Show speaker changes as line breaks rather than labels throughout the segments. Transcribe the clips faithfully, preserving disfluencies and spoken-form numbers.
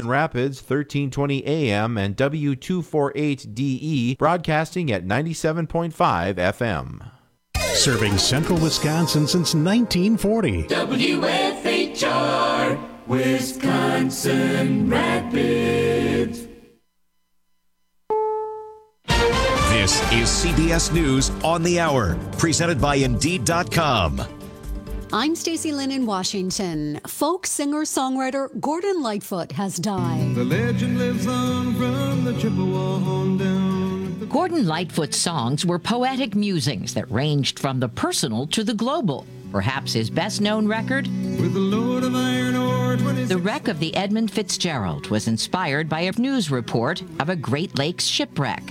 Grand Rapids, thirteen twenty A M, and W two forty-eight D E, broadcasting at ninety-seven point five F M.
Serving central Wisconsin since nineteen forty.
W F H R, Wisconsin Rapids.
This is C B S News on the Hour, presented by Indeed dot com.
I'm Stacey Lynn in Washington. Folk singer-songwriter Gordon Lightfoot has died.
The legend lives on from the Chippewa on down.
Gordon Lightfoot's songs were poetic musings that ranged from the personal to the global. Perhaps his best-known record,
With the Lord of Iron Ore,
The Wreck of the Edmund Fitzgerald, was inspired by a news report of a Great Lakes shipwreck.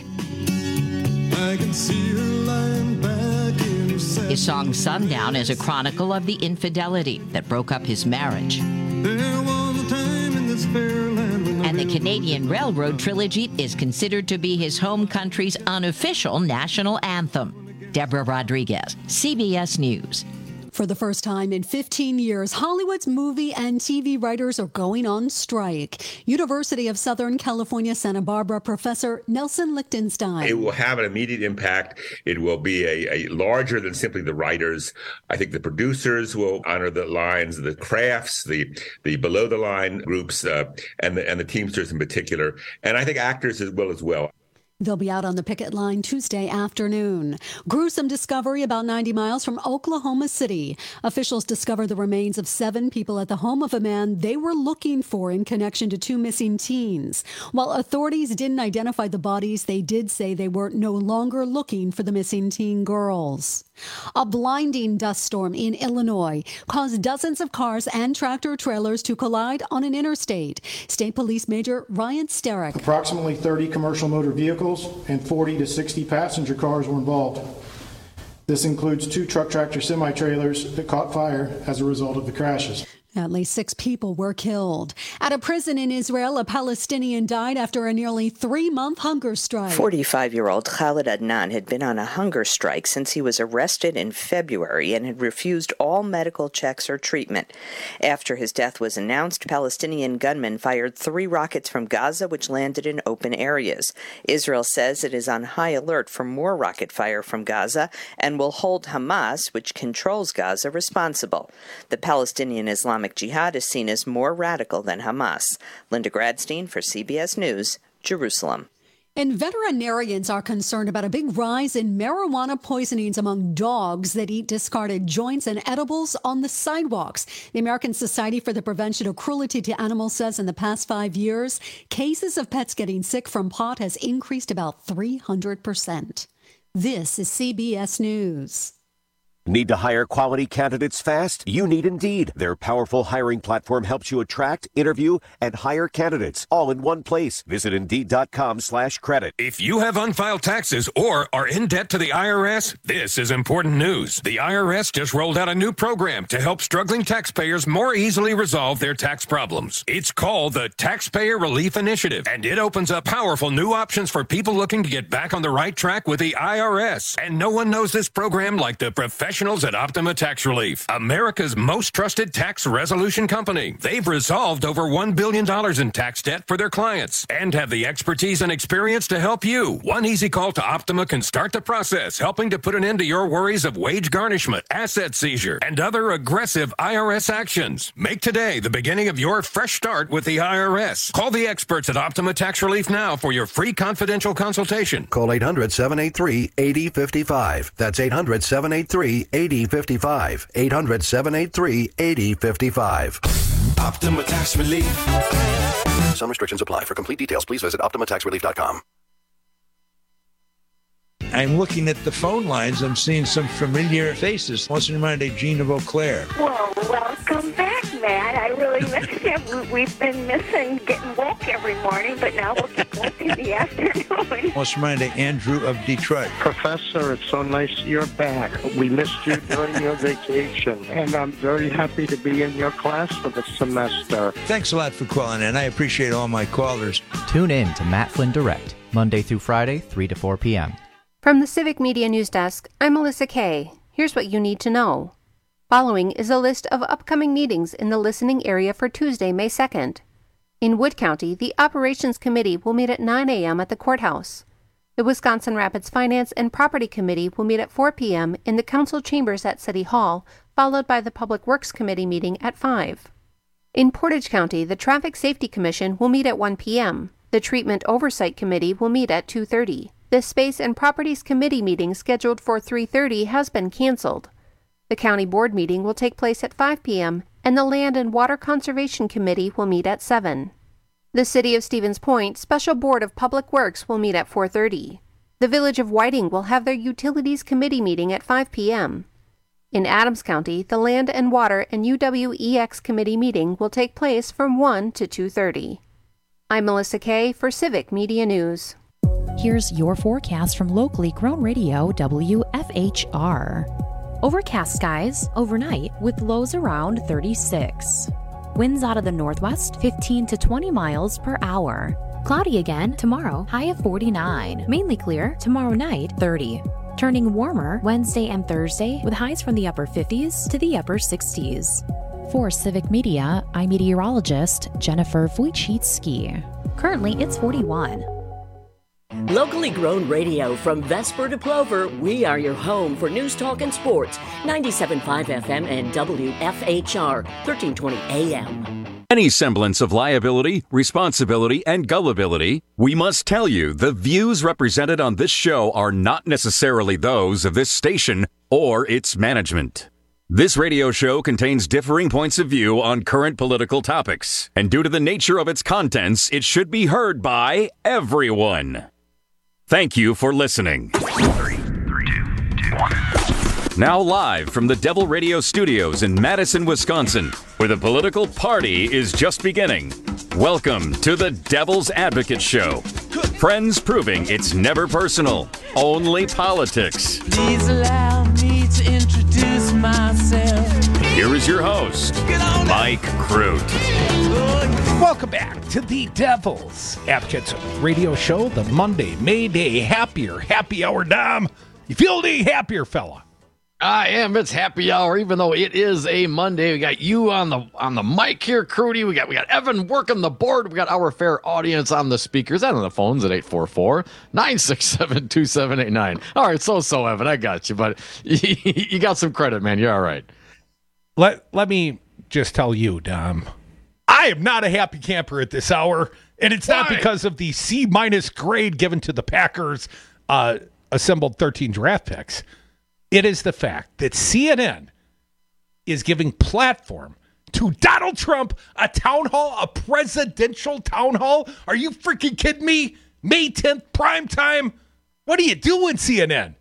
I can see her lying back in her saddle.
His song Sundown is a chronicle of the infidelity that broke up his marriage.
There was a time in this fair land when
And the Canadian Railroad Trilogy is considered to be his home country's unofficial national anthem. Deborah Rodriguez, C B S News.
For the first time in fifteen years, Hollywood's movie and T V writers are going on strike. University of Southern California, Santa Barbara professor Nelson Lichtenstein.
It will have an immediate impact. It will be a, a larger than simply the writers. I think the producers will honor the lines, the crafts, the the below the line groups, uh, and the and the Teamsters in particular. And I think actors as well as well.
They'll be out on the picket line Tuesday afternoon. Gruesome discovery about ninety miles from Oklahoma City. Officials discovered the remains of seven people at the home of a man they were looking for in connection to two missing teens. While authorities didn't identify the bodies, they did say they were no longer looking for the missing teen girls. A blinding dust storm in Illinois caused dozens of cars and tractor trailers to collide on an interstate. State Police Major Ryan Sterrick.
Approximately thirty commercial motor vehicles and forty to sixty passenger cars were involved. This includes two truck tractor semi-trailers that caught fire as a result of the crashes.
At least six people were killed. At a prison in Israel, a Palestinian died after a nearly three-month hunger strike.
forty-five-year-old Khalid Adnan had been on a hunger strike since he was arrested in February and had refused all medical checks or treatment. After his death was announced, Palestinian gunmen fired three rockets from Gaza, which landed in open areas. Israel says it is on high alert for more rocket fire from Gaza and will hold Hamas, which controls Gaza, responsible. The Palestinian Islamic Jihad is seen as more radical than Hamas. Linda Gradstein for C B S News, Jerusalem.
And veterinarians are concerned about a big rise in marijuana poisonings among dogs that eat discarded joints and edibles on the sidewalks. The American Society for the Prevention of Cruelty to Animals says in the past five years, cases of pets getting sick from pot has increased about three hundred percent. This is C B S News.
Need to hire quality candidates fast? You need Indeed. Their powerful hiring platform helps you attract, interview, and hire candidates all in one place. Visit Indeed.com slash credit.
If you have unfiled taxes or are in debt to the I R S, this is important news. The I R S just rolled out a new program to help struggling taxpayers more easily resolve their tax problems. It's called the Taxpayer Relief Initiative, and it opens up powerful new options for people looking to get back on the right track with the I R S. And no one knows this program like the professionals at Optima Tax Relief, America's most trusted tax resolution company. They've resolved over one billion dollars in tax debt for their clients and have the expertise and experience to help you. One easy call to Optima can start the process, helping to put an end to your worries of wage garnishment, asset seizure, and other aggressive I R S actions. Make today the beginning of your fresh start with the I R S. Call the experts at Optima Tax Relief now for your free confidential consultation.
Call eight hundred, seven eight three, eight zero five five. That's eight hundred, seven eight three, eight zero five five. eight hundred, seven eight three, eight zero five five.
Optima Tax Relief.
Some restrictions apply. For complete details, please visit Optima Tax Relief dot com.
I'm looking at the phone lines. I'm seeing some familiar faces. What's in mind of Gene of Eau Claire?
Well, welcome back, Matt. I really miss you. We've been missing getting woke every morning, but now we'll get woke in the afternoon.
What's in mind of Andrew of Detroit?
Professor, it's so nice you're back. We missed you during your vacation, and I'm very happy to be in your class for the semester.
Thanks a lot for calling in. I appreciate all my callers.
Tune in to Matt Flynn Direct, Monday through Friday, three to four p.m.
From the Civic Media News Desk, I'm Melissa Kay. Here's what you need to know. Following is a list of upcoming meetings in the listening area for Tuesday, May second. In Wood County, the Operations Committee will meet at nine a.m. at the courthouse. The Wisconsin Rapids Finance and Property Committee will meet at four p.m. in the council chambers at City Hall, followed by the Public Works Committee meeting at five. In Portage County, the Traffic Safety Commission will meet at one p.m. The Treatment Oversight Committee will meet at two thirty. The Space and Properties Committee meeting scheduled for three thirty has been canceled. The County Board meeting will take place at five p.m., and the Land and Water Conservation Committee will meet at seven. The City of Stevens Point Special Board of Public Works will meet at four thirty. The Village of Whiting will have their Utilities Committee meeting at five p.m. In Adams County, the Land and Water and U W E X Committee meeting will take place from one to two thirty. I'm Melissa Kay for Civic Media News.
Here's your forecast from locally grown radio W F H R. Overcast skies overnight with lows around thirty-six. Winds out of the northwest fifteen to twenty miles per hour. Cloudy again tomorrow, high of forty-nine. Mainly clear tomorrow night, thirty. Turning warmer Wednesday and Thursday with highs from the upper fifties to the upper sixties. For Civic Media, I'm meteorologist Jennifer Wojcicki. Currently, it's forty-one.
Locally grown radio from Vesper to Plover, we are your home for news, talk, and sports. ninety-seven point five F M and W F H R, thirteen twenty A M.
Any semblance of liability, responsibility, and gullibility, we must tell you the views represented on this show are not necessarily those of this station or its management. This radio show contains differing points of view on current political topics, and due to the nature of its contents, it should be heard by everyone. Thank you for listening. Three, three, two, two, one. Now live from the Devil Radio Studios in Madison, Wisconsin, where the political party is just beginning. Welcome to the Devil's Advocate Show. Friends proving it's never personal, only politics.
Please allow me to introduce myself.
Here is your host, Mike Crute.
Welcome back to the Devil's Advocates Radio Show, the Monday May Day Happier Happy Hour. Dom, you feel any happier, fella?
I am. It's happy hour, even though it is a Monday. We got you on the on the mic here, Crudy. We got we got Evan working the board. We got our fair audience on the speakers and on the phones at eight four four, nine six seven, two seven eight nine. All right, so so Evan, I got you, but you got some credit, man. You're all right.
Let let me just tell you, Dom, I am not a happy camper at this hour, and it's Why? not because of the C minus grade given to the Packers uh, assembled thirteen draft picks. It is the fact that C N N is giving platform to Donald Trump, a town hall, a presidential town hall. Are you freaking kidding me? May tenth, prime time. What are you doing, C N N?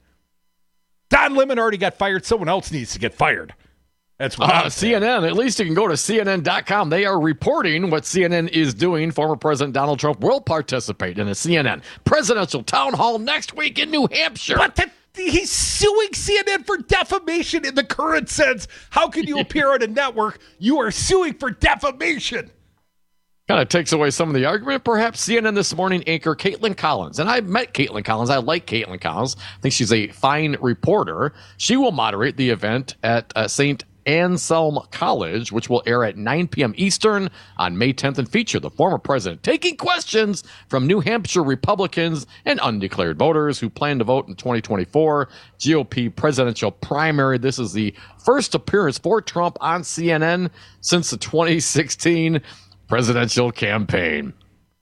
Don Lemon already got fired. Someone else needs to get fired. That's what
uh, C N N. At least you can go to C N N dot com. They are reporting what C N N is doing. Former President Donald Trump will participate in a C N N presidential town hall next week in New Hampshire.
What the? He's suing C N N for defamation in the current sense. How can you appear on a network? You are suing for defamation.
Kind of takes away some of the argument. Perhaps C N N This Morning anchor Caitlin Collins. And I've met Caitlin Collins. I like Caitlin Collins. I think she's a fine reporter. She will moderate the event at uh, Saint Anselm College, which will air at nine p.m. Eastern on May tenth and feature the former president taking questions from New Hampshire Republicans and undeclared voters who plan to vote in twenty twenty-four G O P presidential primary. This is the first appearance for Trump on C N N since the twenty sixteen presidential campaign.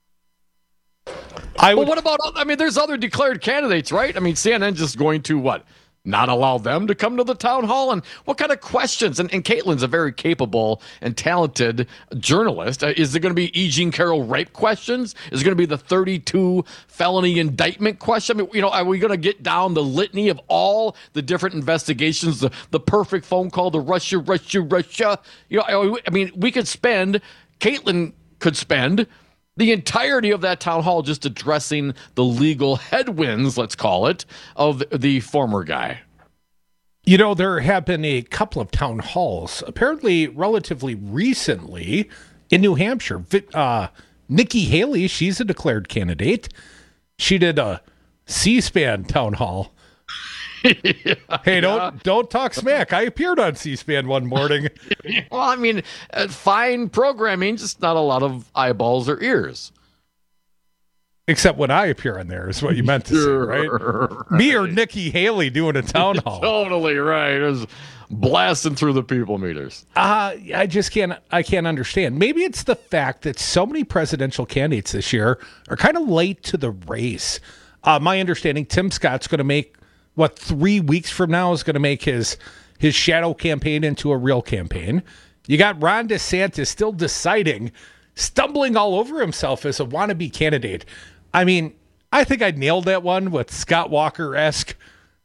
I would,
but what about, I mean, there's other declared candidates, right? I mean, C N N just going to what? Not allow them to come to the town hall? And what kind of questions? And, and Caitlin's a very capable and talented journalist. Uh, is there going to be E. Jean Carroll rape questions? Is it going to be the thirty-two felony indictment question? I mean, you know, are we going to get down the litany of all the different investigations, the, the perfect phone call to Russia, Russia, Russia? You know, I mean, we could spend, Caitlin could spend the entirety of that town hall just addressing the legal headwinds, let's call it, of the former guy.
You know, there have been a couple of town halls, apparently relatively recently, in New Hampshire. Uh, Nikki Haley, she's a declared candidate. She did a C-SPAN town hall
yeah,
hey, don't yeah. don't talk smack. I appeared on C-SPAN one morning.
Well, I mean, uh, fine programming, just not a lot of eyeballs or ears.
Except when I appear on there is what you meant to
sure,
say, right?
right?
Me or Nikki Haley doing a town hall.
Totally right. It was blasting through the people meters.
Uh, I just can't I can't understand. Maybe it's the fact that so many presidential candidates this year are kind of late to the race. Uh, my understanding, Tim Scott's going to make, what, three weeks from now is going to make his his shadow campaign into a real campaign. You got Ron DeSantis still deciding, stumbling all over himself as a wannabe candidate. I mean, I think I nailed that one with Scott Walker-esque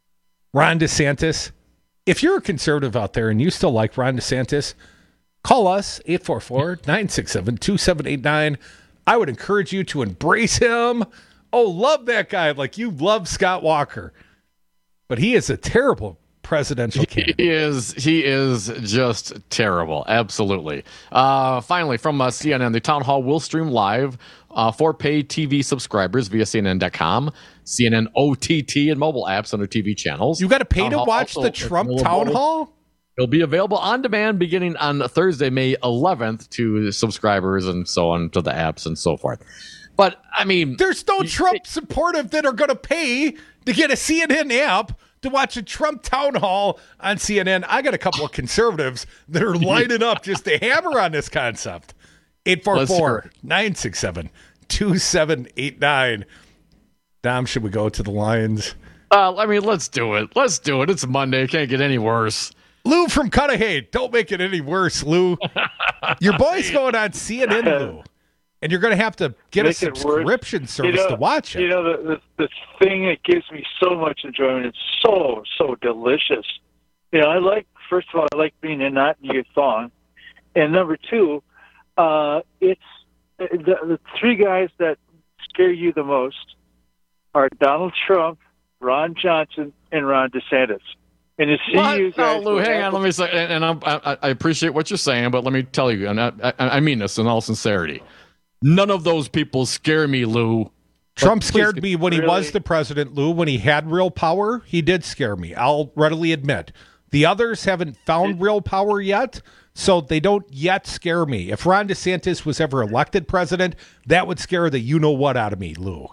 Ron DeSantis. If you're a conservative out there and you still like Ron DeSantis, call us, eight four four, nine six seven, two seven eight nine. I would encourage you to embrace him. Oh, love that guy like you love Scott Walker. But he is a terrible presidential candidate.
He is, he is just terrible. Absolutely. Uh, finally, from uh, C N N, the town hall will stream live uh, for paid T V subscribers via C N N dot com, C N N O T T, and mobile apps on their T V channels.
You got to pay
town
to watch the Trump town hall?
It'll be available on demand beginning on Thursday, May eleventh, to subscribers and so on, to the apps and so forth. But, I mean...
There's no Trump supportive that are going to pay to get a C N N app to watch a Trump town hall on C N N. I got a couple of conservatives that are lining up just to hammer on this concept. eight four four, nine six seven, two seven eight nine. Dom, should we go to the Lions?
Uh, I mean, let's do it. Let's do it. It's Monday. It can't get any worse.
Lou from Cudahy. Don't make it any worse, Lou. Your boy's going on C N N, Lou. And you're going to have to get
Make
a subscription service
you know,
to watch it.
You know, the, the the thing that gives me so much enjoyment, it's so, so delicious. You know, I like, first of all, I like being a knot in your thong. And number two, uh, it's the, the three guys that scare you the most are Donald Trump, Ron Johnson, and Ron DeSantis. And to see
what?
you guys...
No, Lou, hang on. Let me say, and, and I, I appreciate what you're saying, but let me tell you, and I, I, I mean this in all sincerity. None of those people scare me, Lou.
Trump scared me when he really? was the president, Lou. When he had real power, he did scare me. I'll readily admit. The others haven't found real power yet, so they don't yet scare me. If Ron DeSantis was ever elected president, that would scare the you-know-what out of me, Lou.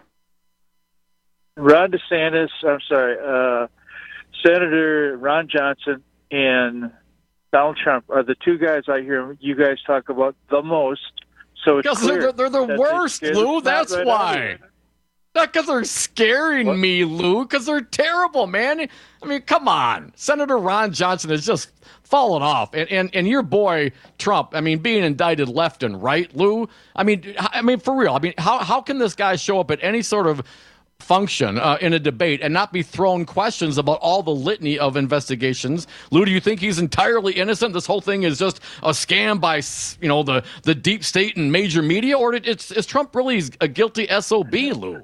Ron DeSantis, I'm sorry, uh, Senator Ron Johnson and Donald Trump are the two guys I hear you guys talk about the most. So it's
because
clear
they're, they're the worst, Lou. That's right why. Not because they're scaring what? me, Lou, because they're terrible, man. I mean, come on. Senator Ron Johnson has just fallen off. And, and and your boy, Trump, I mean, being indicted left and right, Lou. I mean, I mean, for real. I mean, how, how can this guy show up at any sort of function uh, in a debate and not be thrown questions about all the litany of investigations? Lou, do you think he's entirely innocent? This whole thing is just a scam by, you know, the, the deep state and major media? Or it's, is Trump really a guilty S O B, Lou?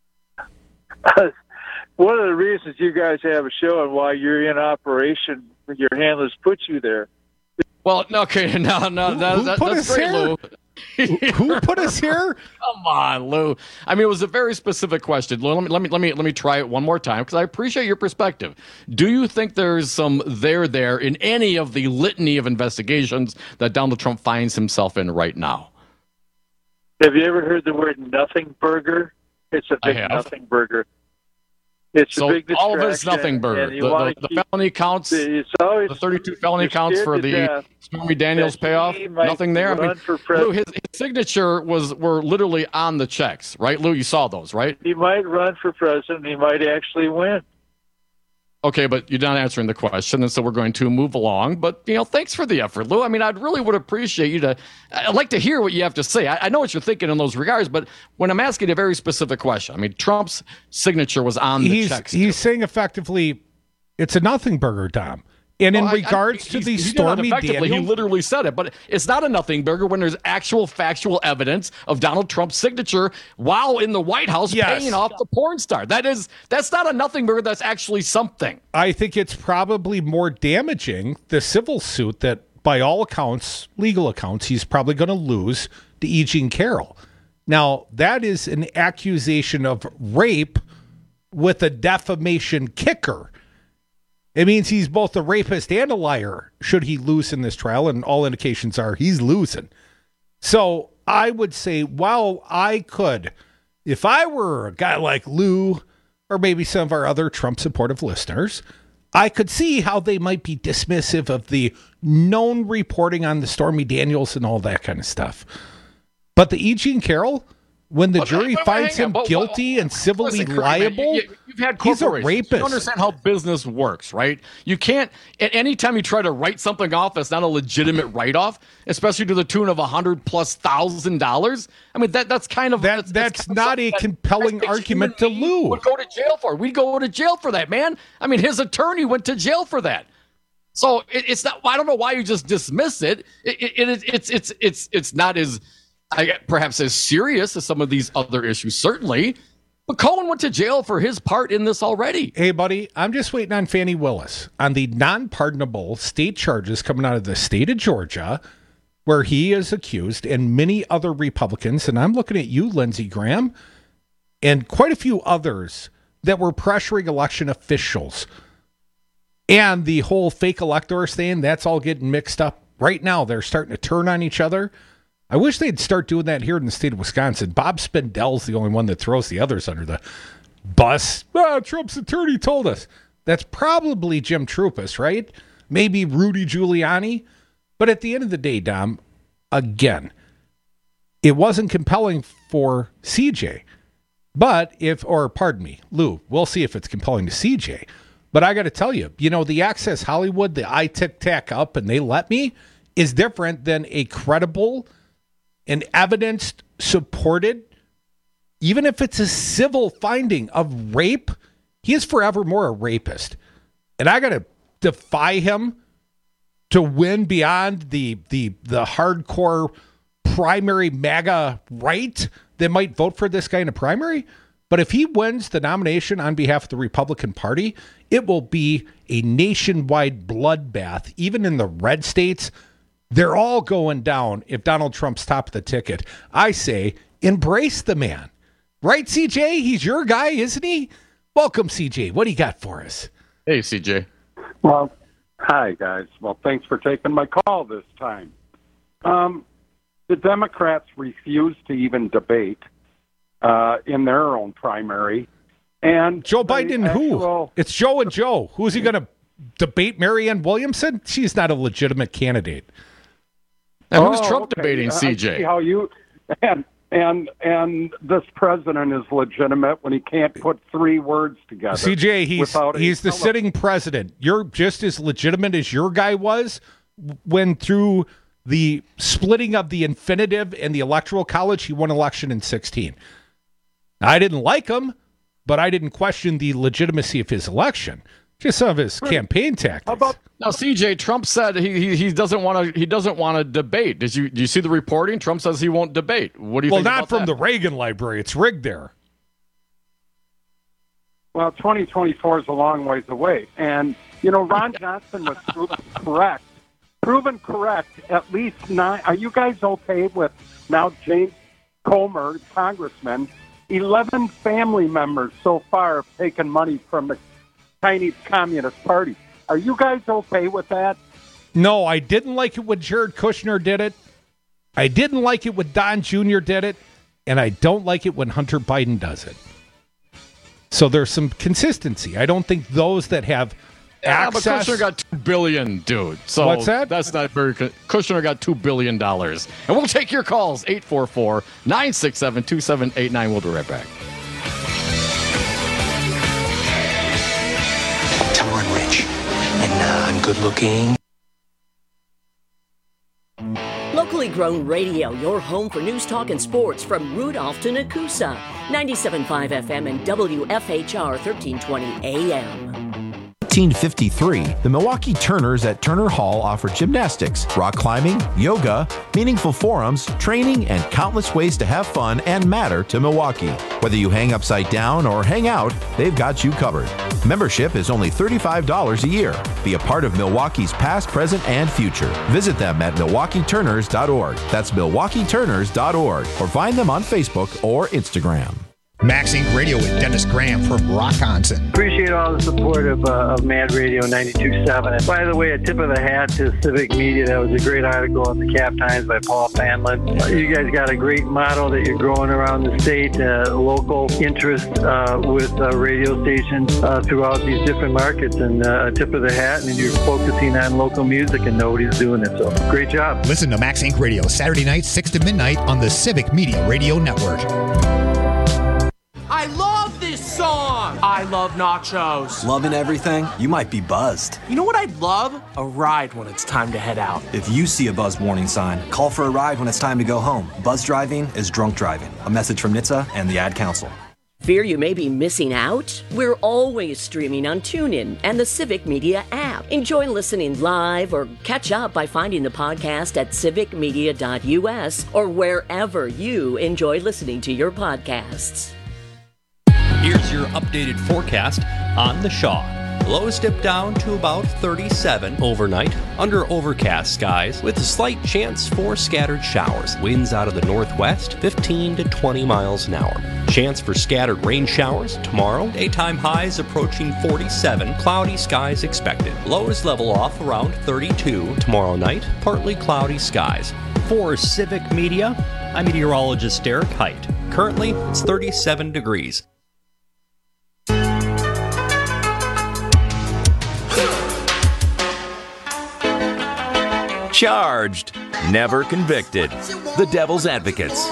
One of the reasons you guys have a show and why you're in operation, your handlers put you there.
Well, okay, no, no, that,
who
that,
put
that's
us
great,
here?
Lou.
Who put us here?
Come on, Lou. I mean, it was a very specific question. Lou, let me let me let me let me try it one more time because I appreciate your perspective. Do you think there's some there there in any of the litany of investigations that Donald Trump finds himself in right now?
Have you ever heard the word nothing burger? It's a big nothing burger. It's
so
a big
all of it's nothing burger. The, the, the keep, felony counts,
always,
the thirty-two felony counts for the Stormy Daniels payoff. Nothing there. I mean, Lou, his, his signature was were literally on the checks, right? Lou, you saw those, right?
He might run for president. He might actually win.
Okay, but you're not answering the question, and so we're going to move along. But, you know, thanks for the effort, Lou. I mean, I really would appreciate you to – I'd like to hear what you have to say. I, I know what you're thinking in those regards, but when I'm asking a very specific question, I mean, Trump's signature was on the
he's,
checks.
He's saying effectively it's a nothing burger, Tom. And in well, regards I, I, to the Stormy Daniels,
he literally said it, but it's not a nothing burger when there's actual factual evidence of Donald Trump's signature while in the White House yes. paying off the porn star. That is, that's not a nothing burger. That's actually something.
I think it's probably more damaging, the civil suit that, by all accounts, legal accounts, he's probably going to lose to E. Jean Carroll. Now, that is an accusation of rape with a defamation kicker. It means he's both a rapist and a liar should he lose in this trial, and all indications are he's losing. So I would say, while I could, if I were a guy like Lou or maybe some of our other Trump-supportive listeners, I could see how they might be dismissive of the known reporting on the Stormy Daniels and all that kind of stuff. But the E. Jean Carroll, when the
But,
jury
but, but
finds
hang on,
him
but-
guilty and civilly
Listen, Kurt, man,
liable,
you, you've had
he's a
corporations.
rapist.
You understand how business works, right? You can't, at any time you try to write something off that's not a legitimate write-off, especially to the tune of a hundred plus thousand dollars. I mean, that that's kind of
that, that's, that's not a compelling argument to Lou.
Would go to jail for. We'd go to jail for that, man. I mean, his attorney went to jail for that. So it, it's not. I don't know why you just dismiss it. It, it, it it's it's it's it's not as I, perhaps as serious as some of these other issues, certainly. But Cohen went to jail for his part in this already.
Hey, buddy, I'm just waiting on Fannie Willis on the non-pardonable state charges coming out of the state of Georgia, where he is accused, and many other Republicans, and I'm looking at you, Lindsey Graham, and quite a few others that were pressuring election officials. And the whole fake electors thing, that's all getting mixed up. Right now, they're starting to turn on each other. I wish they'd start doing that here in the state of Wisconsin. Bob Spindell's the only one that throws the others under the bus. Oh, Trump's attorney told us. That's probably Jim Trupis, right? Maybe Rudy Giuliani. But at the end of the day, Dom, again, it wasn't compelling for C J. But if, or pardon me, Lou, we'll see if it's compelling to C J. But I got to tell you, you know, the Access Hollywood, the I tick tack up and they let me is different than a credible and evidence-supported, even if it's a civil finding of rape, he is forevermore a rapist. And I got to defy him to win beyond the the the hardcore primary MAGA right that might vote for this guy in a primary. But if he wins the nomination on behalf of the Republican Party, it will be a nationwide bloodbath, even in the red states. They're all going down if Donald Trump's top of the ticket. I say, embrace the man. Right, C J? He's your guy, isn't he? Welcome, C J. What do you got for us?
Hey, C J.
Well, hi, guys. Well, thanks for taking my call this time. Um, the Democrats refuse to even debate uh, in their own primary. And
Joe Biden and
actual,
who? It's Joe and Joe. Who's he going to debate? Marianne Williamson? She's not a legitimate candidate.
And who's
Oh,
Trump
okay.
debating,
I
C J?
see how you and and and this president is legitimate when he can't put three words together.
C J, he's
without a
he's the
tele-
sitting president. You're just as legitimate as your guy was when through the splitting of the infinitive and the electoral college, he won election in sixteen. I didn't like him, but I didn't question the legitimacy of his election. Just some of his campaign tactics.
How about
Now, C J, Trump said he he, he doesn't want to he doesn't want to debate. Did you do you see the reporting? Trump says he won't debate. What do you
well,
think?
not
about
from
that?
the Reagan library. It's rigged there.
Well, twenty twenty-four is a long ways away. And, you know, Ron Johnson was proven correct. Proven correct at least nine. Are you guys okay with now James Comer, congressman, eleven family members so far have taken money from the Chinese Communist Party? Are you guys okay with that?
No, I didn't like it when Jared Kushner did it. I didn't like it when Don Junior did it. And I don't like it when Hunter Biden does it. So there's some consistency. I don't think those that have
Yeah,
access...
but Kushner got two billion dollars, dude. So
What's that?
That's not very. co- Kushner got two billion dollars, and we'll take your calls eight four four, nine six seven, two seven eight nine. We'll be right back.
Tell her I'm rich and uh, I'm good looking.
Locally grown radio, your home for news, talk, and sports from Rudolph to Nakusa. ninety-seven point five F M and W F H R thirteen twenty A M.
nineteen fifty-three, the Milwaukee Turners at Turner Hall offered gymnastics, rock climbing, yoga, meaningful forums, training, and countless ways to have fun and matter to Milwaukee. Whether you hang upside down or hang out, they've got you covered. Membership is only thirty-five dollars a year. Be a part of Milwaukee's past, present, and future. Visit them at milwaukee turners dot org. That's milwaukee turners dot org. Or find them on Facebook or Instagram.
Max Inc Radio with Dennis Graham from Rockonson.
Appreciate all the support of, uh, of Mad Radio ninety-two point seven. And by the way, a tip of the hat to Civic Media. That was a great article in the Cap Times by Paul Fanlin. You guys got a great model that you're growing around the state, uh, local interest uh, with uh, radio stations uh, throughout these different markets. And uh, a tip of the hat, and you're focusing on local music, and nobody's doing it. So great job.
Listen to Max Inc Radio Saturday nights, six to midnight on the Civic Media Radio Network.
I love this song! I love nachos.
Loving everything? You might be buzzed.
You know what I'd love? A ride when it's time to head out.
If you see a buzz warning sign, call for a ride when it's time to go home. Buzz driving is drunk driving. A message from N H T S A and the Ad Council.
Fear you may be missing out? We're always streaming on TuneIn and the Civic Media app. Enjoy listening live or catch up by finding the podcast at civic media dot u s or wherever you enjoy listening to your podcasts.
Here's your updated forecast on the Shaw. Lows dip down to about thirty-seven overnight, under overcast skies, with a slight chance for scattered showers. Winds out of the northwest, fifteen to twenty miles an hour. Chance for scattered rain showers tomorrow. Daytime highs approaching forty-seven, cloudy skies expected. Lows level off around thirty-two tomorrow night, partly cloudy skies. For Civic Media, I'm meteorologist Derek Height. Currently, it's thirty-seven degrees.
Charged, never convicted. The Devil's Advocates.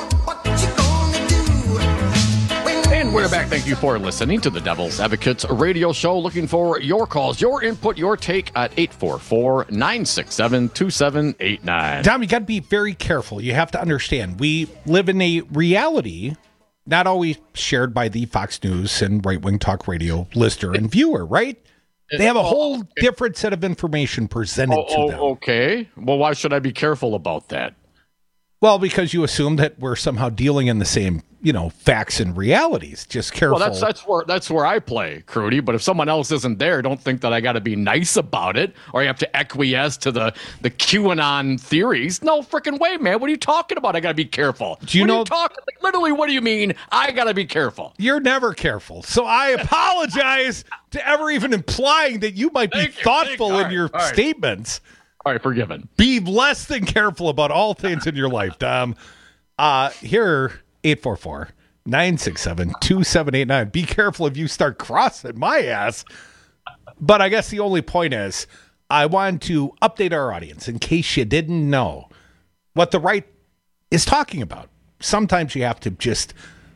And we're back. Thank you for listening to the Devil's Advocates radio show. Looking for your calls, your input, your take at eight four four, nine six seven, two seven eight nine.
Tom, you got to be very careful. You have to understand, we live in a reality not always shared by the Fox News and Right Wing Talk Radio listener and viewer, right? They have a whole different set of information presented
oh,
to them.
Oh, okay. Well, why should I be careful about that?
Well, because you assume that we're somehow dealing in the same, you know, facts and realities. Just careful.
Well, that's that's where that's where I play, Crudy. But if someone else isn't there, don't think that I got to be nice about it, or you have to acquiesce to the the QAnon theories. No freaking way, man. What are you talking about? I got to be careful.
Do you
what
know?
Are you talking, like, literally, what do you mean? I got to be careful.
You're never careful. So I apologize to ever even implying that you might be
Thank you,
thoughtful
thank you.
in your
All right, all right.
statements.
All right, forgiven.
Be less than careful about all things in your life, Tom. Uh, here, eight four four, nine six seven, two seven eight nine. Be careful if you start crossing my ass. But I guess the only point is, I want to update our audience in case you didn't know what the right is talking about. Sometimes you have to just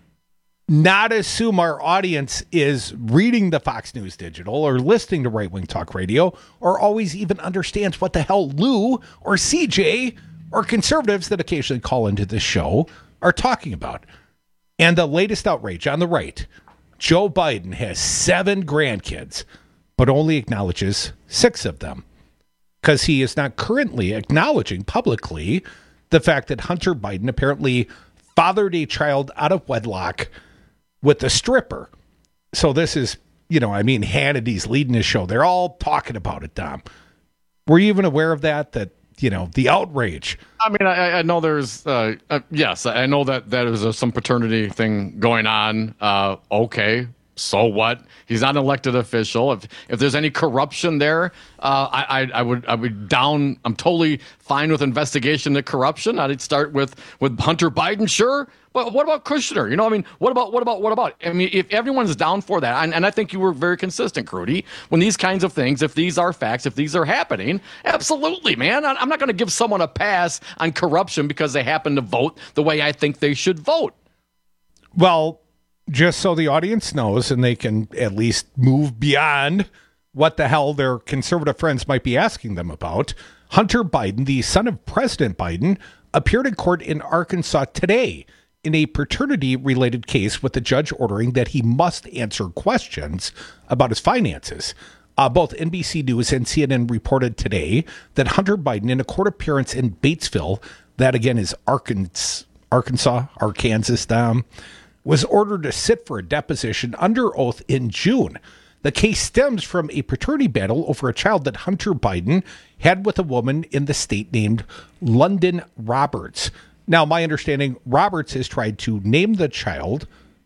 not assume our audience is reading the Fox News Digital or listening to Right Wing Talk Radio or always even understands what the hell Lou or C J or conservatives that occasionally call into this show are talking about. And the latest outrage on the right, Joe Biden has seven grandkids, but only acknowledges six of them because he is not currently acknowledging publicly the fact that Hunter Biden apparently fathered a child out of wedlock with a stripper. So this is, you know, I mean, Hannity's leading his show. They're all talking about it, Dom. Were you even aware of that? That, you know, the outrage.
I mean, I, I know there's, uh, uh, yes, I know that that is a, some paternity thing going on. Uh, okay, so what? He's not an elected official. If if there's any corruption there, uh, I, I I would I would down. I'm totally fine with investigation of corruption. I'd start with with Hunter Biden, sure. But what about Kushner? You know, I mean, what about, what about, what about? I mean, if everyone's down for that, and, and I think you were very consistent, Crudy, when these kinds of things, if these are facts, if these are happening, absolutely, man. I'm not going to give someone a pass on corruption because they happen to vote the way I think they should vote.
Well, just so the audience knows, and they can at least move beyond what the hell their conservative friends might be asking them about, Hunter Biden, the son of President Biden, appeared in court in Arkansas today in a paternity-related case with the judge ordering that he must answer questions about his finances. Uh, both N B C News and C N N reported today that Hunter Biden, in a court appearance in Batesville, that again is Arkansas, Arkansas, Arkansas, um, was ordered to sit for a deposition under oath in June. The case stems from a paternity battle over a child that Hunter Biden had with a woman in the state named London Roberts. Now, my understanding, Roberts has tried to name the child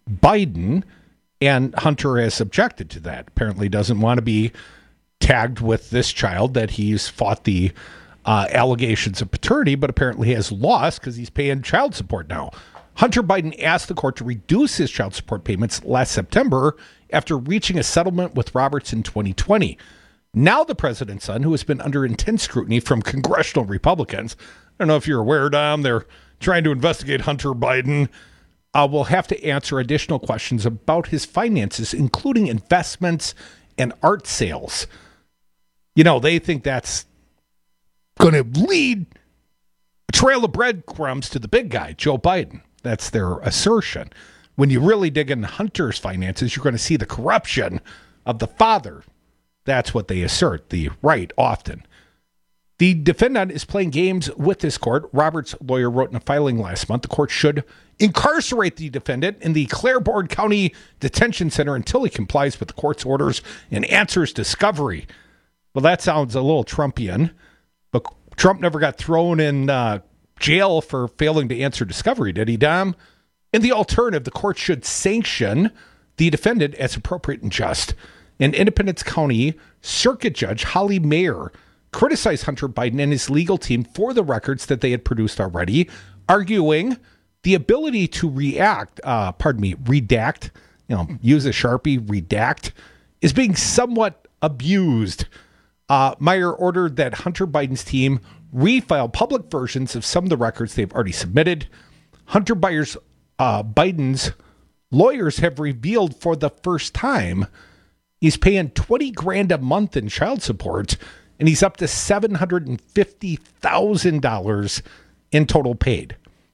Biden, and Hunter has objected to that. Apparently doesn't want to be tagged with this child that he's fought the uh, allegations of paternity, but apparently has lost because he's paying child support now. Hunter Biden asked the court to reduce his child support payments last September after reaching a settlement with Roberts in twenty twenty. Now the president's son, who has been under intense scrutiny from congressional Republicans, I don't know if you're aware, Dom, they're trying to investigate Hunter Biden, uh, will have to answer additional questions about his finances, including investments and art sales. You know, they think that's going to lead a trail of breadcrumbs to the big guy, Joe Biden. That's their assertion. When you really dig into Hunter's finances, you're going to see the corruption of the father. That's what they assert, the right, often. The defendant is playing games with this court. Roberts' lawyer wrote in a filing last month the court should incarcerate the defendant in the Claiborne County Detention Center until he complies with the court's orders and answers discovery. Well, that sounds a little Trumpian, but Trump never got thrown in uh, jail for failing to answer discovery, did he, Dom? In the alternative, the court should sanction the defendant as appropriate and just. And Independence County Circuit Judge Holly Mayer criticized Hunter Biden and his legal team for the records that they had produced already, arguing the ability to react, uh, pardon me, redact, you know, use a Sharpie, redact, is being somewhat abused. Uh, Meyer ordered that Hunter Biden's team refile public versions of some of the records they've already submitted. Hunter Biden's, uh, Biden's lawyers have revealed for the first time he's paying twenty grand a month in child support, and he's up to seven hundred fifty thousand dollars in total paid.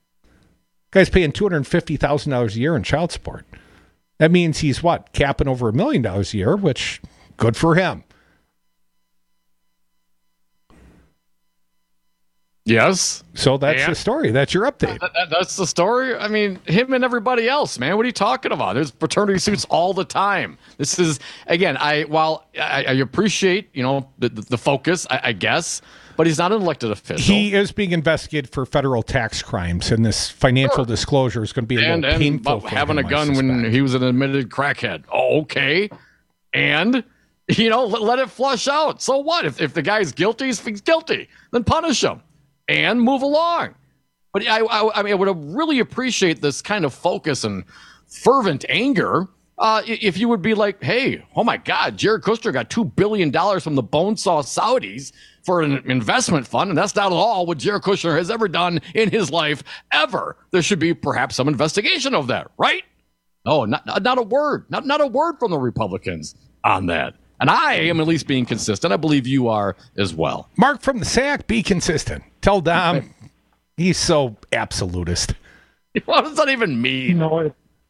Guy's paying two hundred fifty thousand dollars a year in child support. That means he's what? Capping over a million dollars a year, which good for him.
Yes.
So that's
and
the story. That's your update.
That, that, that's the story. I mean, him and everybody else, man. What are you talking about? There's paternity suits all the time. This is, again, I while I, I appreciate, you know, the, the focus, I, I guess, but he's not an elected official.
He is being investigated for federal tax crimes, and this financial
Sure.
disclosure is going to be a
and,
little
and
painful
about
for
having
him,
a
I
gun when
suspect.
he was an admitted crackhead. Oh, okay. And, you know, let, let it flush out. So what? If, if the guy's guilty, if he's guilty, then punish him and move along. But I, I, I mean, I would really appreciate this kind of focus and fervent anger uh, if you would be like, hey, oh my God, Jared Kushner got two billion dollars from the Bonesaw Saudis for an investment fund, and that's not at all what Jared Kushner has ever done in his life, ever. There should be perhaps some investigation of that, right? No, not, not a word, not, not a word from the Republicans on that. And I am at least being consistent. I believe you are as well.
Mark from the S A C, be consistent. Tell Dom he's so absolutist.
What does that even mean?
You know what?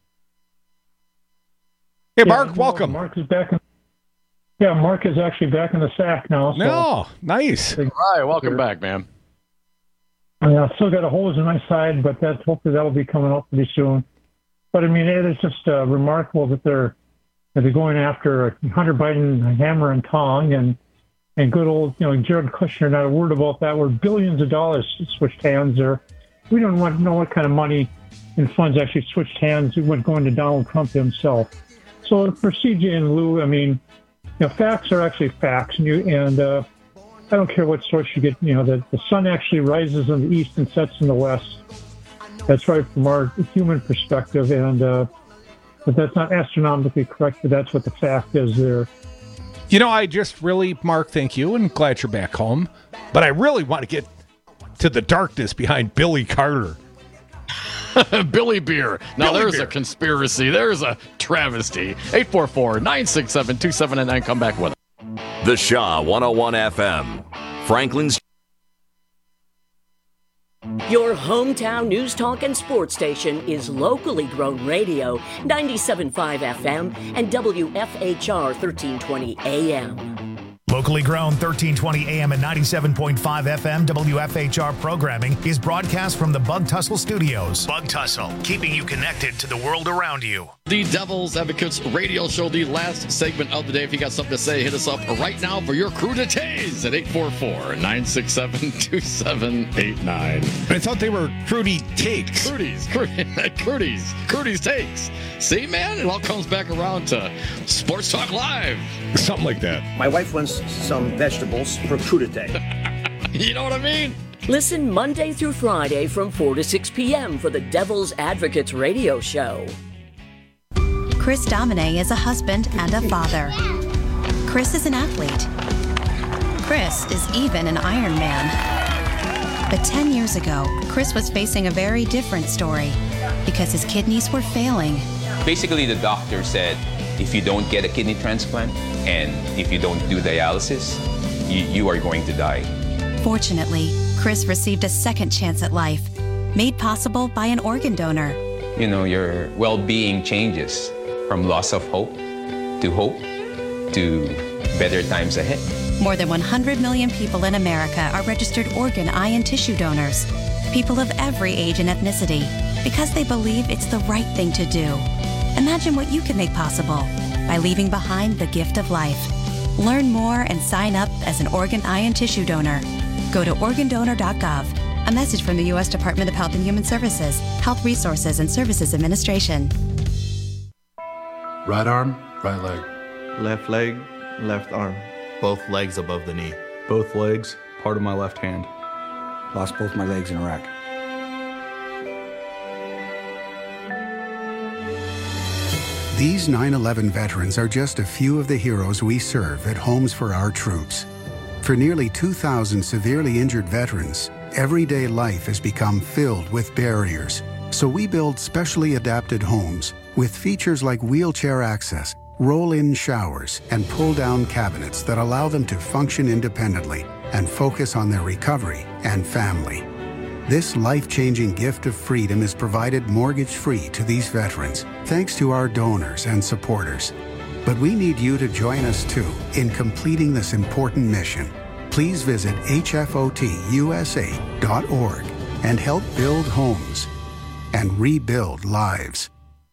Hey,
Yeah,
Mark,
no,
welcome.
Mark is back. In, yeah, Mark is actually back in the sack now. So
No, nice.
All right, welcome back, man.
I mean, I've still got a hose in my side, but that hopefully that'll be coming out pretty soon. But I mean, it is just uh, remarkable that they're that they're going after Hunter Biden, hammer and tong, and and good old you know Jared Kushner. Not a word about that. Where billions of dollars switched hands there. We don't want to know what kind of money and funds actually switched hands. It went going to Donald Trump himself. So for C J and Lou, I mean, you know, facts are actually facts, and you and uh, I don't care what source you get. You know, the the sun actually rises in the east and sets in the west. That's right from our human perspective, and uh, but that's not astronomically correct. But that's what the fact is there.
You know, I just really, Mark, thank you, and glad you're back home. But I really want to get to the darkness behind Billy Carter.
Billy Beer. Now
Billy
there's
Beer.
a conspiracy. There's a travesty. eight four four, nine six seven, two seven nine nine. Come back with it.
The Shaw one oh one F M. Franklin's.
Your hometown news talk and sports station is locally grown radio, ninety-seven point five F M and W F H R thirteen twenty A M.
Locally grown thirteen twenty A M and ninety-seven point five F M W F H R programming is broadcast from the Bug Tussle Studios. Bug Tussle, keeping you connected to the world around you.
The Devil's Advocates radio show, the last segment of the day. If you got something to say, hit us up right now for your cruditays at eight four four, nine six seven, two seven eight nine.
I thought they were Crudy Takes.
Crudies, Crudies, Crudies Takes. See, man, it all comes back around to Sports Talk Live.
Something like that.
My wife wants some vegetables for crudité.
You know what I mean?
Listen Monday through Friday from four to six p.m. for the Devil's Advocates radio show.
Chris Domine is a husband and a father. Chris is an athlete. Chris is even an Iron Man. But ten years ago, Chris was facing a very different story because his kidneys were failing.
Basically, the doctor said, if you don't get a kidney transplant and if you don't do dialysis, you, you are going to die.
Fortunately, Chris received a second chance at life, made possible by an organ donor.
You know, your well-being changes from loss of hope to hope to better times ahead.
More than one hundred million people in America are registered organ, eye, and tissue donors. People of every age and ethnicity, because they believe it's the right thing to do. Imagine what you can make possible by leaving behind the gift of life. Learn more and sign up as an organ, eye, and tissue donor. Go to organ donor dot gov. A message from the U S Department of Health and Human Services, Health Resources and Services Administration.
Right arm, right leg.
Left leg, left arm.
Both legs above the knee.
Both legs, part of my left hand.
Lost both my legs in Iraq.
These nine eleven veterans are just a few of the heroes we serve at Homes for Our Troops. For nearly two thousand severely injured veterans, everyday life has become filled with barriers. So we build specially adapted homes with features like wheelchair access, roll-in showers, and pull-down cabinets that allow them to function independently and focus on their recovery and family. This life-changing gift of freedom is provided mortgage-free to these veterans, thanks to our donors and supporters. But we need you to join us too in completing this important mission. Please visit H F O T U S A dot org and help build homes and rebuild lives.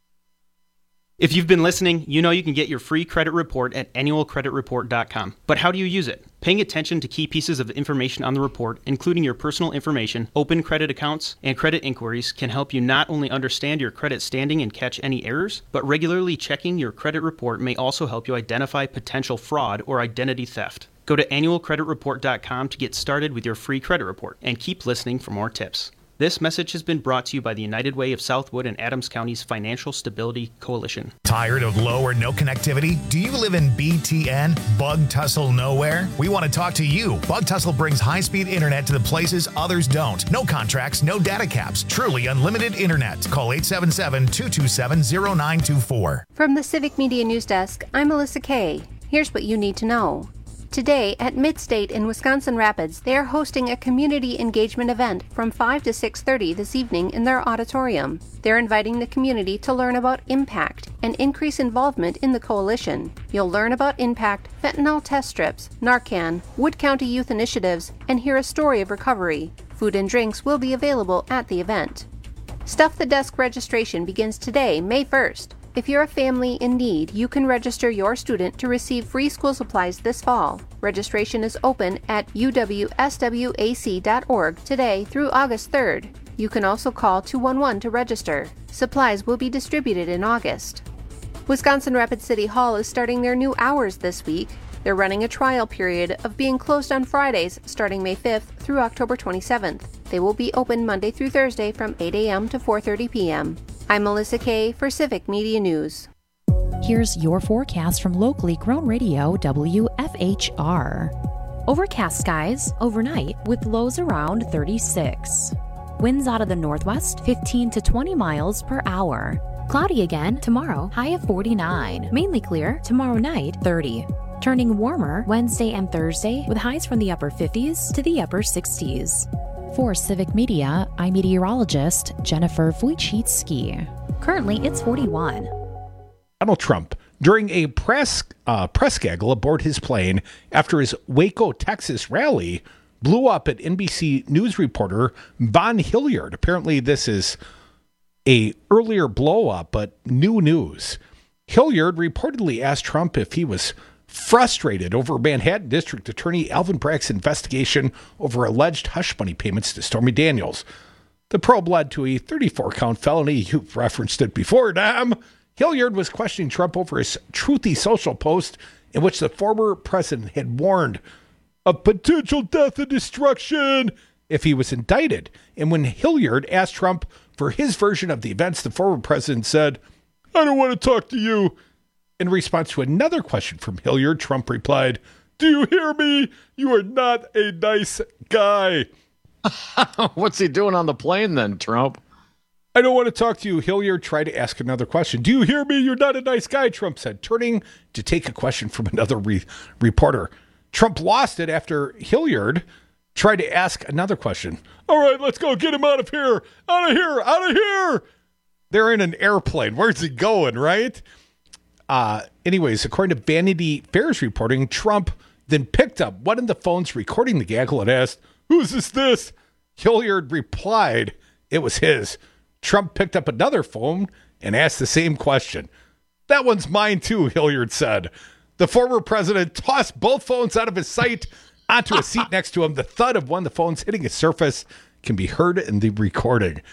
If you've been listening, you know you can get your free credit report at annual credit report dot com. But how do you use it? Paying attention to key pieces of information on the report, including your personal information, open credit accounts, and credit inquiries, can help you not only understand your credit standing and catch any errors, but regularly checking your credit report may also help you identify potential fraud or identity theft. Go to annual credit report dot com to get started with your free credit report, and keep listening for more tips. This message has been brought to you by the United Way of Southwood and Adams County's Financial Stability Coalition.
Tired of low or no connectivity? Do you live in B T N, Bug Tussle Nowhere? We want to talk to you. Bug Tussle brings high-speed internet to the places others don't. No contracts, no data caps. Truly unlimited internet. Call eight seven seven, two two seven, zero nine two four.
From the Civic Media News Desk, I'm Melissa Kay. Here's what you need to know. Today, at Midstate in Wisconsin Rapids, they are hosting a community engagement event from five to six thirty this evening in their auditorium. They're inviting the community to learn about IMPACT and increase involvement in the coalition. You'll learn about IMPACT, fentanyl test strips, Narcan, Wood County Youth Initiatives, and hear a story of recovery. Food and drinks will be available at the event. Stuff the Desk registration begins today, May first. If you're a family in need, you can register your student to receive free school supplies this fall. Registration is open at U W S W A C dot org today through August third. You can also call two one one to register. Supplies will be distributed in August. Wisconsin Rapids City Hall is starting their new hours this week. They're running a trial period of being closed on Fridays starting May fifth through October twenty-seventh. They will be open Monday through Thursday from eight a.m. to four thirty p.m. I'm Melissa Kay for Civic Media News.
Here's your forecast from locally grown radio W F H R. Overcast skies overnight with lows around thirty-six. Winds out of the northwest fifteen to twenty miles per hour. Cloudy again tomorrow, high of forty-nine. Mainly clear tomorrow night, thirty. Turning warmer Wednesday and Thursday with highs from the upper fifties to the upper sixties. For Civic Media, I'm meteorologist Jennifer Wojcicki. Currently, it's forty-one.
Donald Trump during a press uh, press gaggle aboard his plane after his Waco, Texas rally blew up at N B C News reporter Von Hilliard. Apparently, this is a earlier blow up, but new news. Hilliard reportedly asked Trump if he was frustrated over Manhattan District Attorney Alvin Bragg's investigation over alleged hush money payments to Stormy Daniels. The probe led to a thirty-four count felony. You've referenced it before, Dom. Hilliard was questioning Trump over his truthy social post in which the former president had warned of potential death and destruction if he was indicted. And when Hilliard asked Trump for his version of the events, the former president said, "I don't want to talk to you." In response to another question from Hilliard, Trump replied, "Do you hear me? You are not a nice guy."
What's he doing on the plane then, Trump?
"I don't want to talk to you." Hilliard tried to ask another question. "Do you hear me? You're not a nice guy," Trump said, turning to take a question from another re- reporter. Trump lost it after Hilliard tried to ask another question. "All right, let's go. Get him out of here. Out of here. Out of here." They're in an airplane. Where's he going, right? Uh, anyways, according to Vanity Fair's reporting, Trump then picked up one of the phones recording the gaggle and asked, "Whose is this?" Hilliard replied it was his. Trump picked up another phone and asked the same question. "That one's mine too," Hilliard said. The former president tossed both phones out of his sight onto a seat next to him. The thud of one of the phones hitting his surface can be heard in the recording.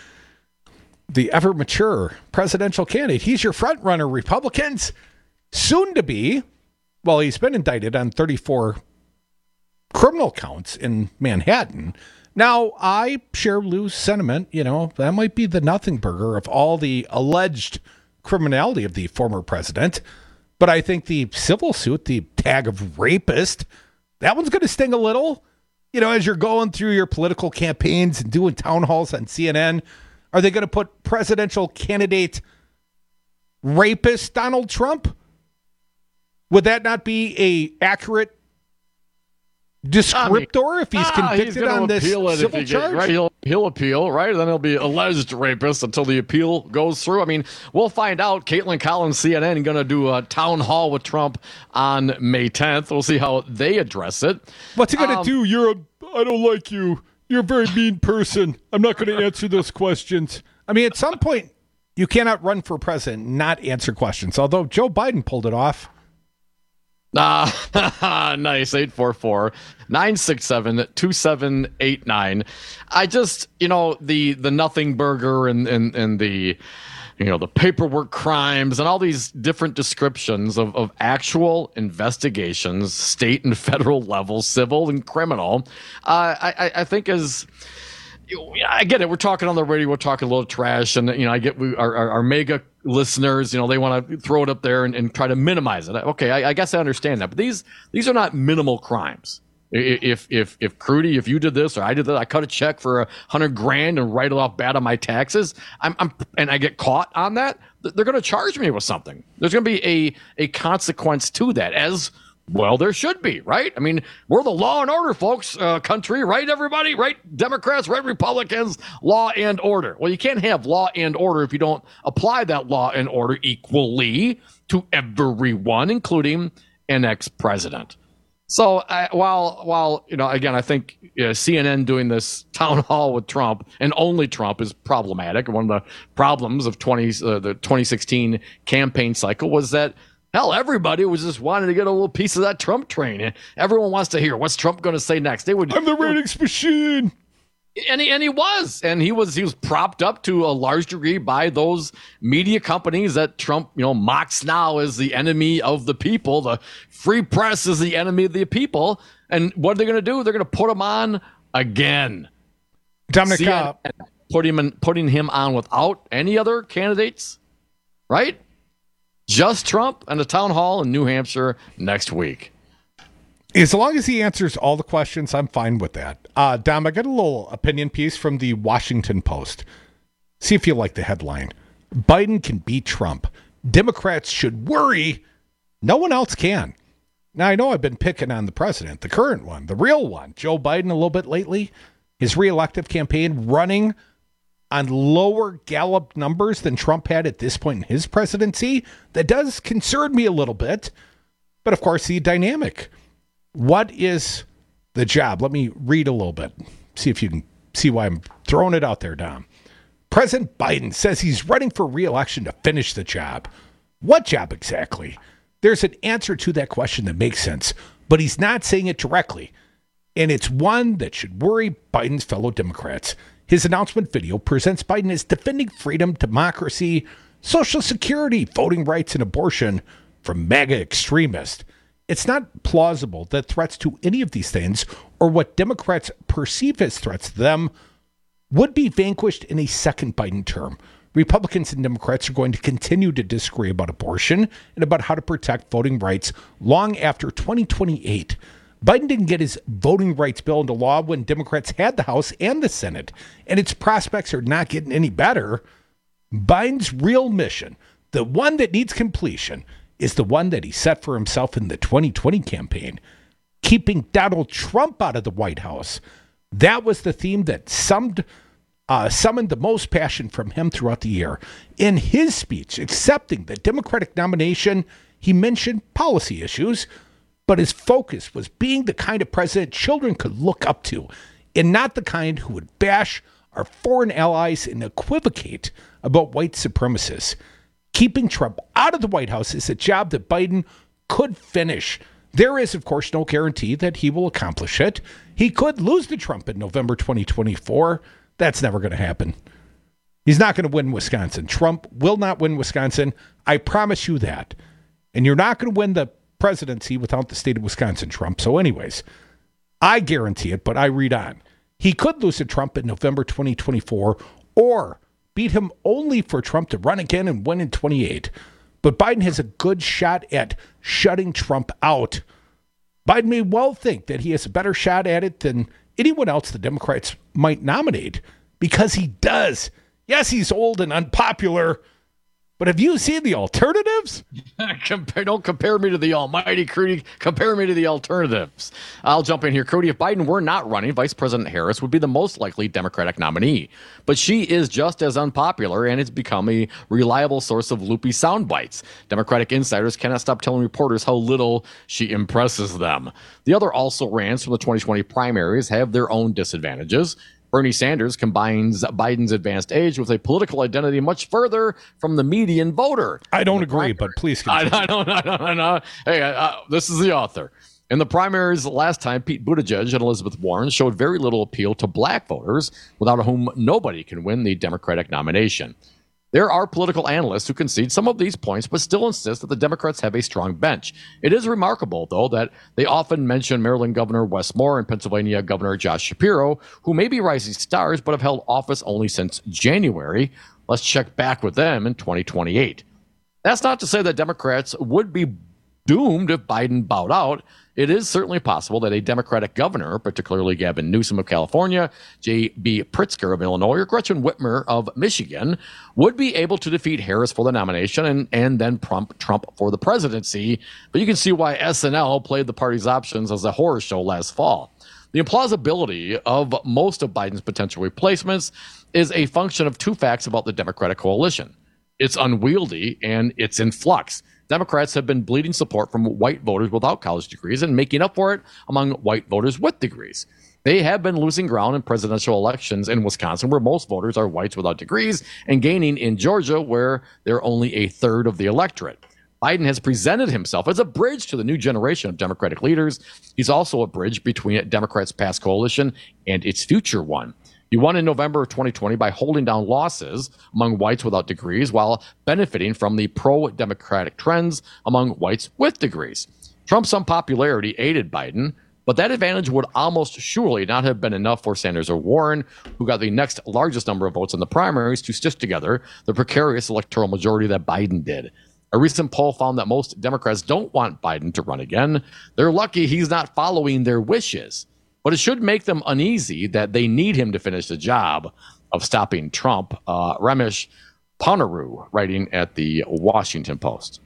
The ever-mature presidential candidate, he's your front-runner, Republicans. Soon to be, well, he's been indicted on thirty-four criminal counts in Manhattan. Now, I share Lou's sentiment. You know, that might be the nothing burger of all the alleged criminality of the former president. But I think the civil suit, the tag of rapist, that one's going to sting a little. You know, as you're going through your political campaigns and doing town halls on C N N, are they going to put presidential candidate rapist Donald Trump? Would that not be a accurate descriptor I mean, if he's convicted
ah, he's
on this civil
he
charge?
Get, right? he'll, he'll appeal, right? And then he'll be alleged rapist until the appeal goes through. I mean, we'll find out. Caitlin Collins, C N N, going to do a town hall with Trump on May tenth. We'll see how they address it.
What's he going to
um,
do? You're a, I don't like you. You're a very mean person. I'm not going to answer those questions. I mean, at some point, you cannot run for president and not answer questions, although Joe Biden pulled it off.
Ah, nice. eight four four, nine six seven, two seven eight nine. I just, you know, the the nothing burger and, and, and the, you know, the paperwork crimes and all these different descriptions of, of actual investigations, state and federal level, civil and criminal, uh, I, I think is... I get it. We're talking on the radio. We're talking a little trash. And, you know, I get we, our, our, our mega listeners, you know, they want to throw it up there and, and try to minimize it. Okay, I, I guess I understand that. But these these are not minimal crimes. If if if Crudy, if you did this or I did that, I cut a check for a hundred grand and write it off bad on my taxes, I'm, I'm and I get caught on that, they're going to charge me with something. There's going to be a a consequence to that, as well, there should be, right? I mean, we're the law and order, folks, uh, country, right, everybody? Right? Democrats, right? Republicans, law and order. Well, you can't have law and order if you don't apply that law and order equally to everyone, including an ex-president. So uh, while, while you know, again, I think uh, C N N doing this town hall with Trump and only Trump is problematic. One of the problems of twenty, uh, the twenty sixteen campaign cycle was that hell, everybody was just wanting to get a little piece of that Trump train. Everyone wants to hear what's Trump going to say next. They would.
I'm the ratings machine.
And he, and he was, and he was, he was propped up to a large degree by those media companies that Trump, you know, mocks now as the enemy of the people. The free press is the enemy of the people. And what are they going to do? They're going to put him on again.
Dominic, uh,
put him in, putting him on without any other candidates, right? Just Trump and a town hall in New Hampshire next week.
As long as he answers all the questions, I'm fine with that. Uh, Dom, I got a little opinion piece from the Washington Post. See if you like the headline. Biden can beat Trump. Democrats should worry. No one else can. Now, I know I've been picking on the president, the current one, the real one, Joe Biden, a little bit lately. His reelective campaign running on lower Gallup numbers than Trump had at this point in his presidency. That does concern me a little bit. But of course, the dynamic. What is the job? Let me read a little bit. See if you can see why I'm throwing it out there, Dom. President Biden says he's running for re-election to finish the job. What job exactly? There's an answer to that question that makes sense, but he's not saying it directly. And it's one that should worry Biden's fellow Democrats. His announcement video presents Biden as defending freedom, democracy, Social Security, voting rights, and abortion from MAGA extremists. It's not plausible that threats to any of these things, or what Democrats perceive as threats to them, would be vanquished in a second Biden term. Republicans and Democrats are going to continue to disagree about abortion and about how to protect voting rights long after twenty twenty-eight. Biden didn't get his voting rights bill into law when Democrats had the House and the Senate, and its prospects are not getting any better. Biden's real mission, the one that needs completion, is the one that he set for himself in the twenty twenty campaign, keeping Donald Trump out of the White House. That was the theme that summed, uh, summoned the most passion from him throughout the year. In his speech accepting the Democratic nomination, he mentioned policy issues, but his focus was being the kind of president children could look up to, and not the kind who would bash our foreign allies and equivocate about white supremacists. Keeping Trump out of the White House is a job that Biden could finish. There is, of course, no guarantee that he will accomplish it. He could lose to Trump in November twenty twenty-four. That's never going to happen. He's not going to win Wisconsin. Trump will not win Wisconsin. I promise you that. And you're not going to win the presidency without the state of Wisconsin, Trump. So anyways, I guarantee it, but I read on. He could lose to Trump in November twenty twenty-four, or beat him only for Trump to run again and win in twenty-eight. But Biden has a good shot at shutting Trump out. Biden may well think that he has a better shot at it than anyone else the Democrats might nominate, because he does. Yes, he's old and unpopular, but have you seen the alternatives?
compare, don't compare me to the almighty Crudy. Compare me to the alternatives. I'll jump in here, Crudy. If Biden were not running, Vice President Harris would be the most likely Democratic nominee. But she is just as unpopular, and it's become a reliable source of loopy sound bites. Democratic insiders cannot stop telling reporters how little she impresses them. The other also-rans from the twenty twenty primaries have their own disadvantages. Bernie Sanders combines Biden's advanced age with a political identity much further from the median voter.
I don't agree, but please continue.
I, I don't, I don't, I don't. Hey, uh, this is the author. In the primaries last time, Pete Buttigieg and Elizabeth Warren showed very little appeal to black voters, without whom nobody can win the Democratic nomination. There are political analysts who concede some of these points, but still insist that the Democrats have a strong bench. It is remarkable, though, that they often mention Maryland Governor Wes Moore and Pennsylvania Governor Josh Shapiro, who may be rising stars, but have held office only since January. Let's check back with them in twenty twenty-eight. That's not to say that Democrats would be doomed if Biden bowed out. It is certainly possible that a Democratic governor, particularly Gavin Newsom of California, J B Pritzker of Illinois, or Gretchen Whitmer of Michigan, would be able to defeat Harris for the nomination and, and then prompt Trump for the presidency. But you can see why S N L played the party's options as a horror show last fall. The implausibility of most of Biden's potential replacements is a function of two facts about the Democratic coalition. It's unwieldy and it's in flux. Democrats have been bleeding support from white voters without college degrees and making up for it among white voters with degrees. They have been losing ground in presidential elections in Wisconsin, where most voters are whites without degrees, and gaining in Georgia, where they're only a third of the electorate. Biden has presented himself as a bridge to the new generation of Democratic leaders. He's also a bridge between Democrats' past coalition and its future one. He won in November of twenty twenty by holding down losses among whites without degrees while benefiting from the pro-democratic trends among whites with degrees. Trump's unpopularity aided Biden, but that advantage would almost surely not have been enough for Sanders or Warren, who got the next largest number of votes in the primaries, to stitch together the precarious electoral majority that Biden did. A recent poll found that most Democrats don't want Biden to run again. They're lucky he's not following their wishes. But it should make them uneasy that they need him to finish the job of stopping Trump. Uh, Ramesh Ponnuru, writing at the Washington Post.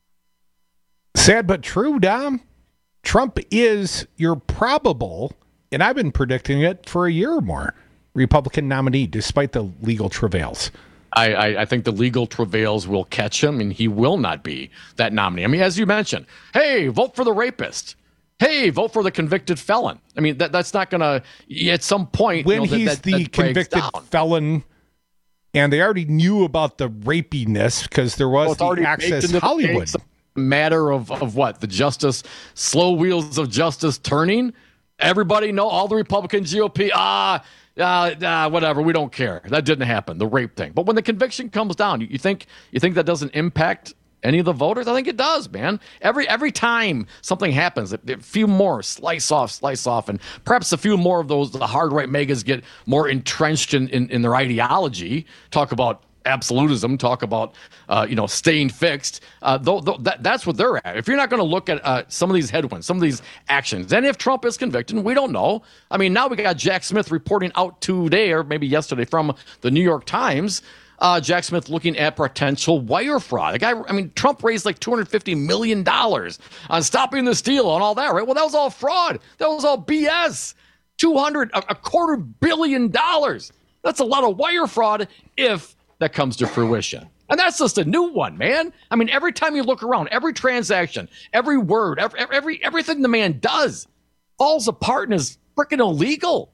Sad but true, Dom. Trump is your probable, and I've been predicting it for a year or more, Republican nominee despite the legal travails.
I, I, I think the legal travails will catch him, and he will not be that nominee. I mean, as you mentioned, hey, vote for the rapist. Hey, vote for the convicted felon. I mean, that that's not going to, at some point,
when
you know,
he's
that, that,
the
that breaks
convicted
down.
felon, and they already knew about the rapiness because there was
Well,
the Access
the
Hollywood.
It's a matter of, of what? The justice, slow wheels of justice turning? Everybody know, all the Republican G O P, ah, uh, uh, whatever, we don't care. That didn't happen, the rape thing. But when the conviction comes down, you, you think you think that doesn't impact any of the voters? I think it does, man. Every every time something happens, a, a few more slice off, slice off, and perhaps a few more of those, the hard right megas get more entrenched in, in, in their ideology, talk about absolutism, talk about, uh, you know, staying fixed. Uh, though, though that, that's what they're at. If you're not going to look at uh, some of these headwinds, some of these actions, and if Trump is convicted, we don't know. I mean, now we got Jack Smith reporting out today, or maybe yesterday, from the New York Times. Uh, Jack Smith looking at potential wire fraud. The guy, I mean, Trump raised like two hundred fifty million dollars on stopping the steal and all that, right? Well, that was all fraud. That was all B S. two hundred, a, a quarter billion dollars. That's a lot of wire fraud if that comes to fruition. And that's just a new one, man. I mean, every time you look around, every transaction, every word, every, every everything the man does falls apart and is freaking illegal.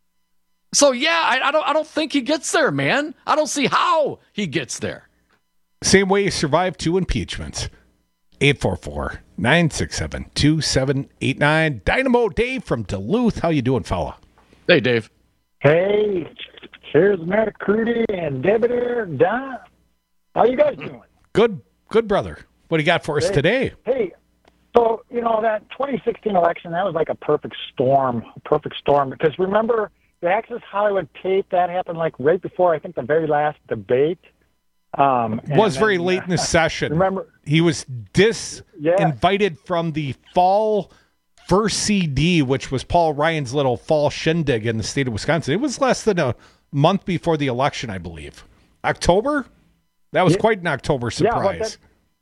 So yeah, I, I don't I don't think he gets there, man. I don't see how he gets there.
Same way he survived two impeachments. eight four four, nine six seven, two seven eight nine. Dynamo Dave from Duluth. How you doing, fella?
Hey, Dave.
Hey, here's Matt Crudy and Debitor Don. How you guys doing?
Good, good, brother. What do you got for us
hey,
today?
Hey, so, you know, that twenty sixteen election, that was like a perfect storm, a perfect storm. Because remember, the Access Hollywood tape, that happened like right before, I think, the very last debate. Um,
It was
and
very
then,
late in the
uh,
session.
Remember,
he was disinvited
yeah.
from the fall first C D, which was Paul Ryan's little fall shindig in the state of Wisconsin. It was less than a month before the election, I believe. October? That was
yeah.
quite an October surprise.
Yeah, well, that,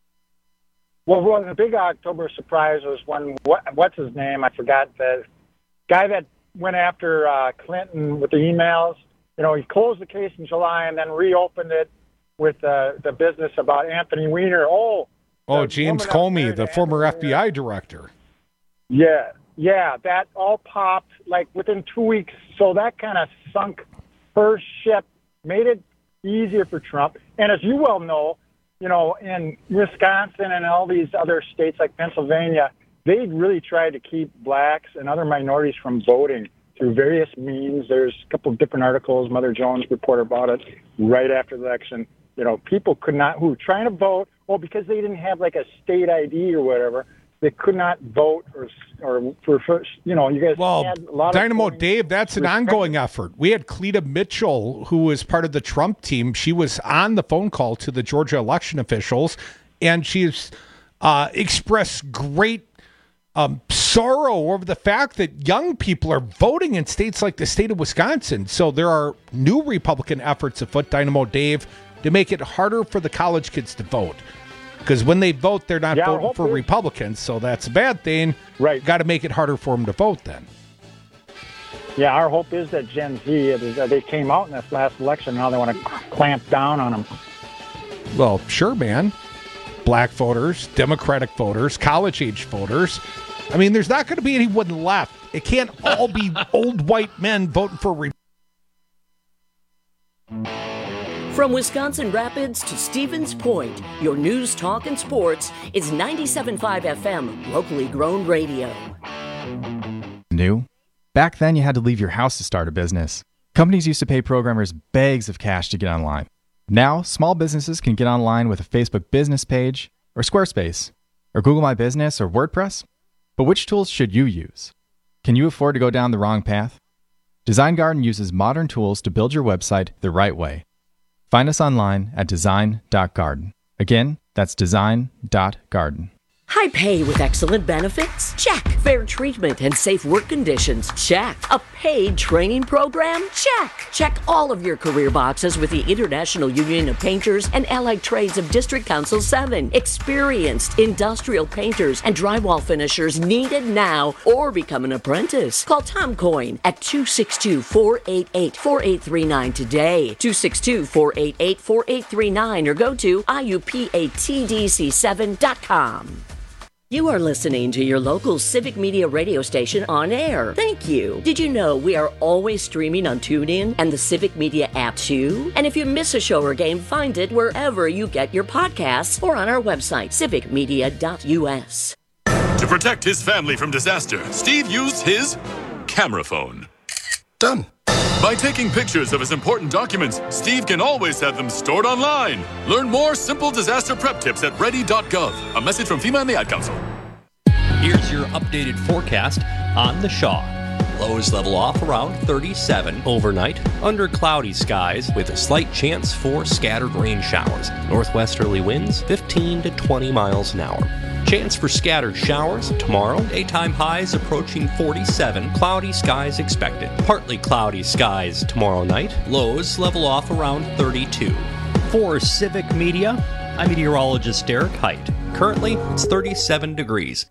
well, well, the big October surprise was when, what, what's his name? I forgot, the guy that went after uh, Clinton with the emails. You know, he closed the case in July and then reopened it with uh, the business about Anthony Weiner. Oh,
oh, James Comey, the former F B I director.
Yeah, yeah, that all popped like within two weeks. So that kind of sunk her ship, made it easier for Trump. And as you well know, you know, in Wisconsin and all these other states like Pennsylvania, they really tried to keep blacks and other minorities from voting through various means. There's a couple of different articles. Mother Jones reported about it right after the election. You know, people could not, who were trying to vote, well, because they didn't have like a state I D or whatever, they could not vote or, or for, for you know, you guys
well,
had a lot
Dynamo
of
Dave, that's an ongoing effort. We had Cleta Mitchell, who was part of the Trump team. She was on the phone call to the Georgia election officials, and she's uh, expressed great Um, sorrow over the fact that young people are voting in states like the state of Wisconsin. So there are new Republican efforts afoot, Dynamo Dave, to make it harder for the college kids to vote. Because when they vote, they're not
yeah,
voting for Republicans, so that's a bad thing.
Right.
Got to make it harder for them to vote then.
Yeah, our hope is that Gen Z, uh, they came out in this last election, now they want to clamp down on them.
Well, sure, man. Black voters, Democratic voters, college-age voters. I mean, there's not going to be anyone left. It can't all be old white men voting for Republicans.
From Wisconsin Rapids to Stevens Point, your news, talk, and sports is ninety-seven point five F M, locally grown radio.
New? Back then, you had to leave your house to start a business. Companies used to pay programmers bags of cash to get online. Now, small businesses can get online with a Facebook business page, or Squarespace, or Google My Business, or WordPress. But which tools should you use? Can you afford to go down the wrong path? Design Garden uses modern tools to build your website the right way. Find us online at design dot garden. Again, that's design dot garden.
High pay with excellent benefits? Check. Fair treatment and safe work conditions? Check. A paid training program? Check. Check all of your career boxes with the International Union of Painters and Allied Trades of District Council seven. Experienced industrial painters and drywall finishers needed now, or become an apprentice. Call Tom Coyne at two six two, four eight eight, four eight three nine today. two six two, four eight eight, four eight three nine or go to I U P A T D C seven dot com. You are listening to your local Civic Media radio station on air. Thank you. Did you know we are always streaming on TuneIn and the Civic Media app too? And if you miss a show or game, find it wherever you get your podcasts or on our website, civic media dot U S.
To protect his family from disaster, Steve used his camera phone. Done. By taking pictures of his important documents, Steve can always have them stored online. Learn more simple disaster prep tips at ready dot gov. A message from FEMA and the Ad Council.
Here's your updated forecast on the Shaw. Lows level off around thirty-seven overnight, under cloudy skies with a slight chance for scattered rain showers. Northwesterly winds fifteen to twenty miles an hour. Chance for scattered showers tomorrow. Daytime highs approaching forty-seven. Cloudy skies expected. Partly cloudy skies tomorrow night. Lows level off around thirty-two. For Civic Media, I'm meteorologist Derek Height. Currently, it's thirty-seven degrees.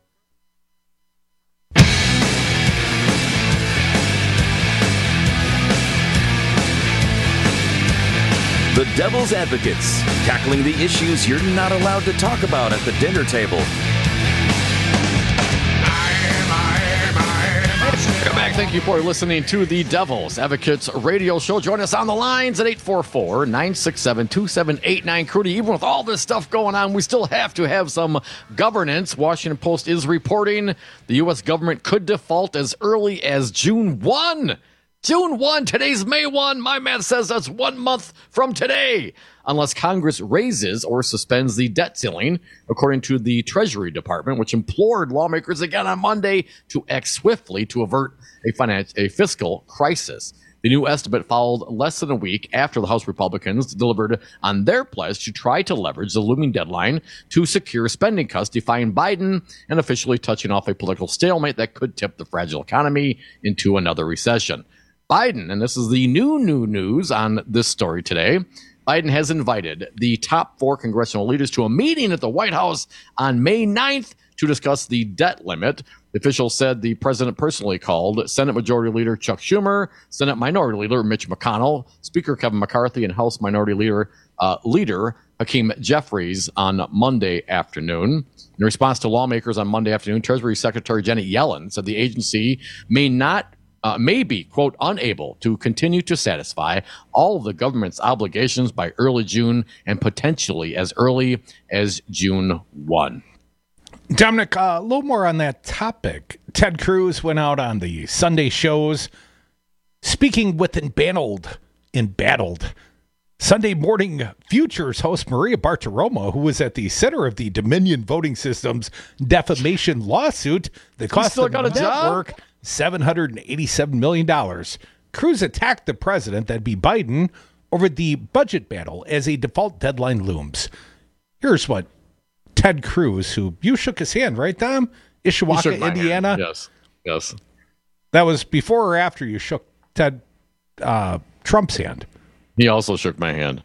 The Devil's Advocates, tackling the issues you're not allowed to talk about at the dinner table.
Welcome back. Thank you for listening to the Devil's Advocates radio show. Join us on the lines at eight four four, nine six seven, two seven eight nine. Crudy, even with all this stuff going on, we still have to have some governance. Washington Post is reporting the U S government could default as early as June first. June first, today's May first. My math says that's one month from today, unless Congress raises or suspends the debt ceiling, according to the Treasury Department, which implored lawmakers again on Monday to act swiftly to avert a, finance, a fiscal crisis. The new estimate followed less than a week after the House Republicans delivered on their pledge to try to leverage the looming deadline to secure spending cuts, defying Biden and officially touching off a political stalemate that could tip the fragile economy into another recession. Biden, and this is the new, new news on this story today, Biden has invited the top four congressional leaders to a meeting at the White House on May ninth to discuss the debt limit. The official said the president personally called Senate Majority Leader Chuck Schumer, Senate Minority Leader Mitch McConnell, Speaker Kevin McCarthy, and House Minority Leader uh, Leader Hakeem Jeffries on Monday afternoon. In response to lawmakers on Monday afternoon, Treasury Secretary Janet Yellen said the agency may not Uh, may be, quote, unable to continue to satisfy all of the government's obligations by early June and potentially as early as June first.
Dominic, uh, a little more on that topic. Ted Cruz went out on the Sunday shows speaking with embattled, embattled Sunday Morning Futures host Maria Bartiromo, who was at the center of the Dominion Voting Systems defamation lawsuit that cost the network job? seven hundred eighty-seven million dollars. Cruz attacked the president, that'd be Biden, over the budget battle as a default deadline looms. Here's what Ted Cruz, who you shook his hand, right, Tom? Ishawaka, Indiana?
Hand. Yes, yes.
That was before or after you shook Ted uh, Trump's hand?
He also shook my hand.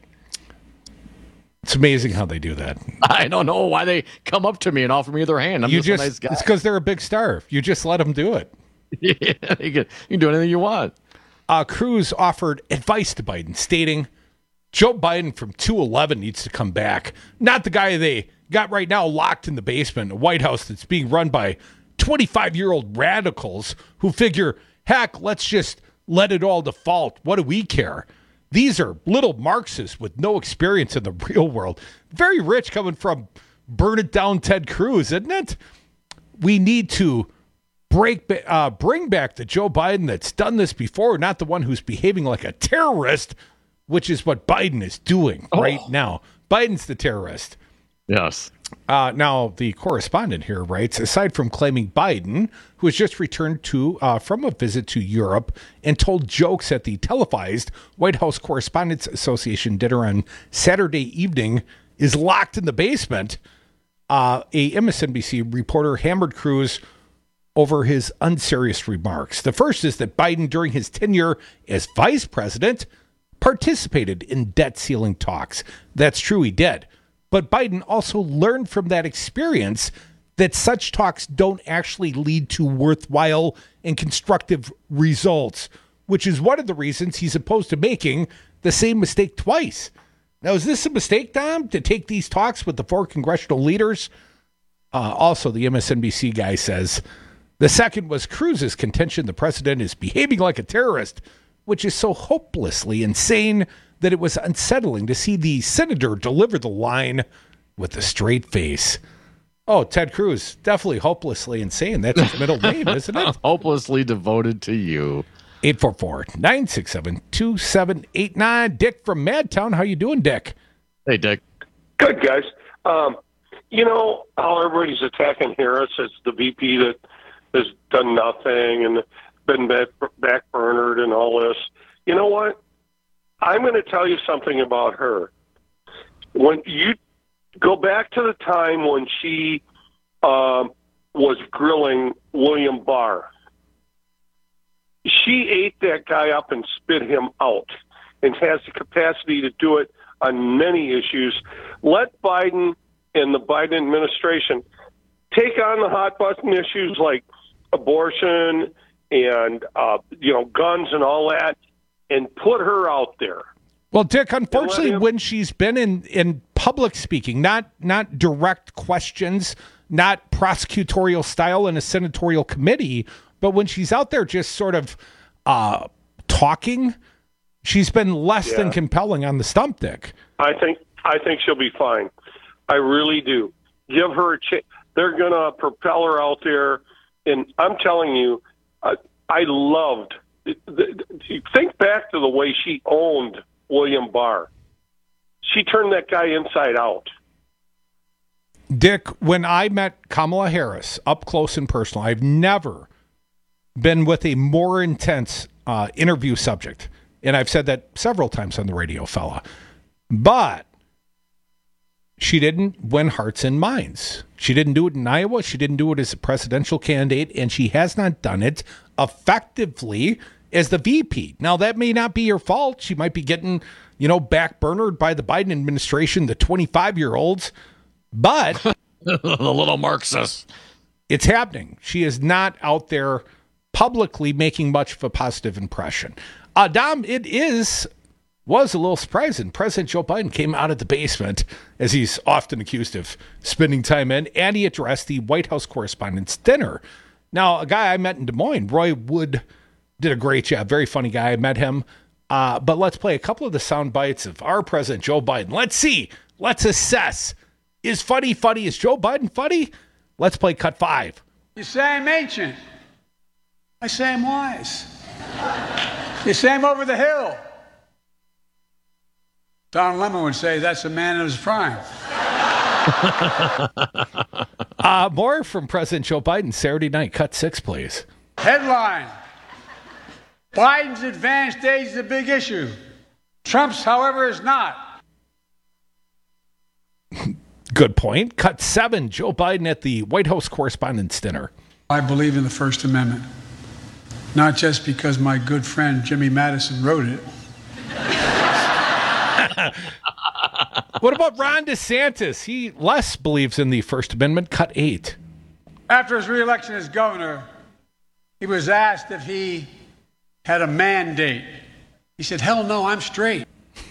It's amazing how they do that.
I don't know why they come up to me and offer me their hand. I'm
you
just,
just
a nice guy.
It's because they're a big star. You just let them do it.
Yeah, you can, you can do anything you want.
Uh, Cruz offered advice to Biden, stating Joe Biden from two eleven needs to come back. Not the guy they got right now locked in the basement, a White House that's being run by twenty-five-year-old radicals who figure, heck, let's just let it all default. What do we care? These are little Marxists with no experience in the real world. Very rich coming from burn it down Ted Cruz, isn't it? We need to break, uh, bring back the Joe Biden that's done this before, not the one who's behaving like a terrorist, which is what Biden is doing oh. right now. Biden's the terrorist.
Yes.
Uh, now, the correspondent here writes, aside from claiming Biden, who has just returned to uh, from a visit to Europe and told jokes at the televised White House Correspondents Association dinner on Saturday evening, is locked in the basement, uh, a M S N B C reporter hammered Cruz over his unserious remarks. The first is that Biden, during his tenure as vice president, participated in debt ceiling talks. That's true, he did. But Biden also learned from that experience that such talks don't actually lead to worthwhile and constructive results, which is one of the reasons he's opposed to making the same mistake twice. Now, is this a mistake, Tom, to take these talks with the four congressional leaders? Uh, also, the M S N B C guy says, the second was Cruz's contention the president is behaving like a terrorist, which is so hopelessly insane that it was unsettling to see the senator deliver the line with a straight face. Oh, Ted Cruz, definitely hopelessly insane. That's his middle name, isn't it?
Hopelessly devoted to you.
eight four four, nine six seven, two seven eight nine. Dick from Madtown. How you doing, Dick?
Hey, Dick.
Good, guys. Um, you know how everybody's attacking Harris as the V P that has done nothing and been back, backburnered and all this. You know what? I'm going to tell you something about her. When you go back to the time when she um, was grilling William Barr, she ate that guy up and spit him out and has the capacity to do it on many issues. Let Biden and the Biden administration take on the hot button issues like abortion and, uh, you know, guns and all that, and put her out there.
Well, Dick, unfortunately, when she's been in, in public speaking, not not direct questions, not prosecutorial style in a senatorial committee, but when she's out there just sort of uh, talking, she's been less
Yeah.
than compelling on the stump, Dick.
I think I think she'll be fine. I really do. Give her a chance. They're going to propel her out there, and I'm telling you, I, I loved. Think back to the way she owned William Barr. She turned that guy inside out.
Dick, when I met Kamala Harris up close and personal, I've never been with a more intense uh, interview subject. And I've said that several times on the radio, fella. But she didn't win hearts and minds. She didn't do it in Iowa. She didn't do it as a presidential candidate. And she has not done it effectively as the V P. Now, that may not be her fault. She might be getting, you know, backburnered by the Biden administration, the twenty-five-year-olds. But
the little Marxist.
It's happening. She is not out there publicly making much of a positive impression. Uh, Dom, it is, was a little surprising. President Joe Biden came out of the basement, as he's often accused of spending time in, and he addressed the White House Correspondents' Dinner. Now, a guy I met in Des Moines, Roy Wood, did a great job. Very funny guy. I met him. Uh, but let's play a couple of the sound bites of our President Joe Biden. Let's see. Let's assess. Is funny funny? Is Joe Biden funny? Let's play cut five.
You say I'm ancient. I say I'm wise. You say I'm over the hill. Don Lemon would say that's a man in his prime.
uh, more from President Joe Biden Saturday night. Cut six, please.
Headline. Biden's advanced age is a big issue. Trump's, however, is not.
Good point. Cut seven. Joe Biden at the White House Correspondents' Dinner.
I believe in the First Amendment. Not just because my good friend Jimmy Madison wrote it.
What about Ron DeSantis? He less believes in the First Amendment. Cut eight.
After his reelection as governor, he was asked if he had a mandate. He said, hell no, I'm straight.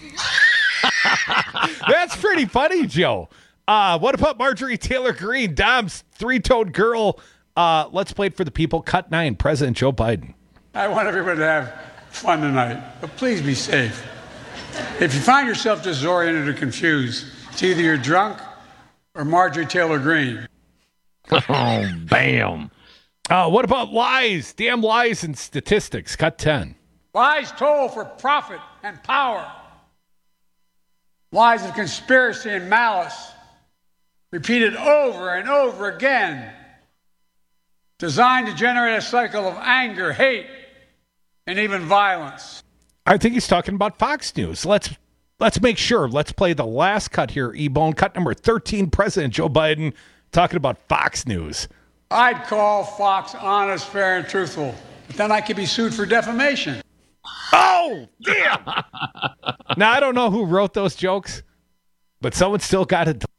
That's pretty funny, Joe. Uh, what about Marjorie Taylor Greene, Dom's three-toed girl? Uh, let's play it for the people. Cut nine, President Joe Biden.
I want everybody to have fun tonight, but please be safe. If you find yourself disoriented or confused, it's either you're drunk or Marjorie Taylor Greene.
Oh, bam.
Uh, what about lies? Damn lies and statistics. Cut ten.
Lies told for profit and power. Lies of conspiracy and malice, repeated over and over again, designed to generate a cycle of anger, hate, and even violence.
I think he's talking about Fox News. Let's let's make sure. Let's play the last cut here, E-Bone. Cut number thirteen, President Joe Biden talking about Fox News.
I'd call Fox honest, fair, and truthful, but then I could be sued for defamation.
Oh, damn. Now, I don't know who wrote those jokes, but someone still got it.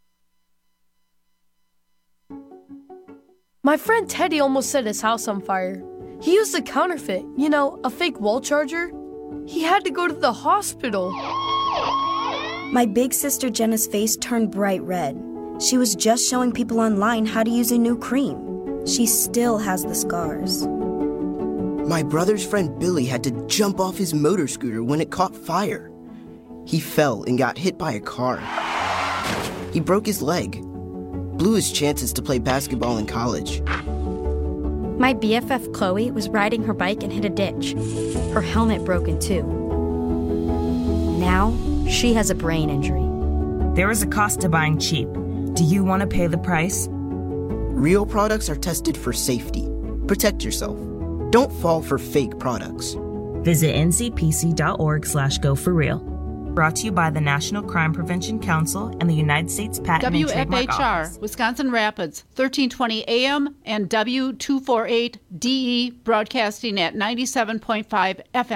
My friend Teddy almost set his house on fire. He used a counterfeit, you know, a fake wall charger. He had to go to the hospital.
My big sister Jenna's face turned bright red. She was just showing people online how to use a new cream. She still has the scars.
My brother's friend Billy had to jump off his motor scooter when it caught fire. He fell and got hit by a car. He broke his leg, blew his chances to play basketball in college.
My B F F Chloe was riding her bike and hit a ditch. Her helmet broke in two. Now, she has a brain injury.
There is a cost to buying cheap. Do you want to pay the price?
Real products are tested for safety. Protect yourself. Don't fall for fake products.
Visit n c p c dot org slash go for real. Brought to you by the National Crime Prevention Council and the United States Patent and Trademark
W F H R,
Office.
Wisconsin Rapids, thirteen twenty A M and W two forty-eight D E broadcasting at ninety-seven point five F M.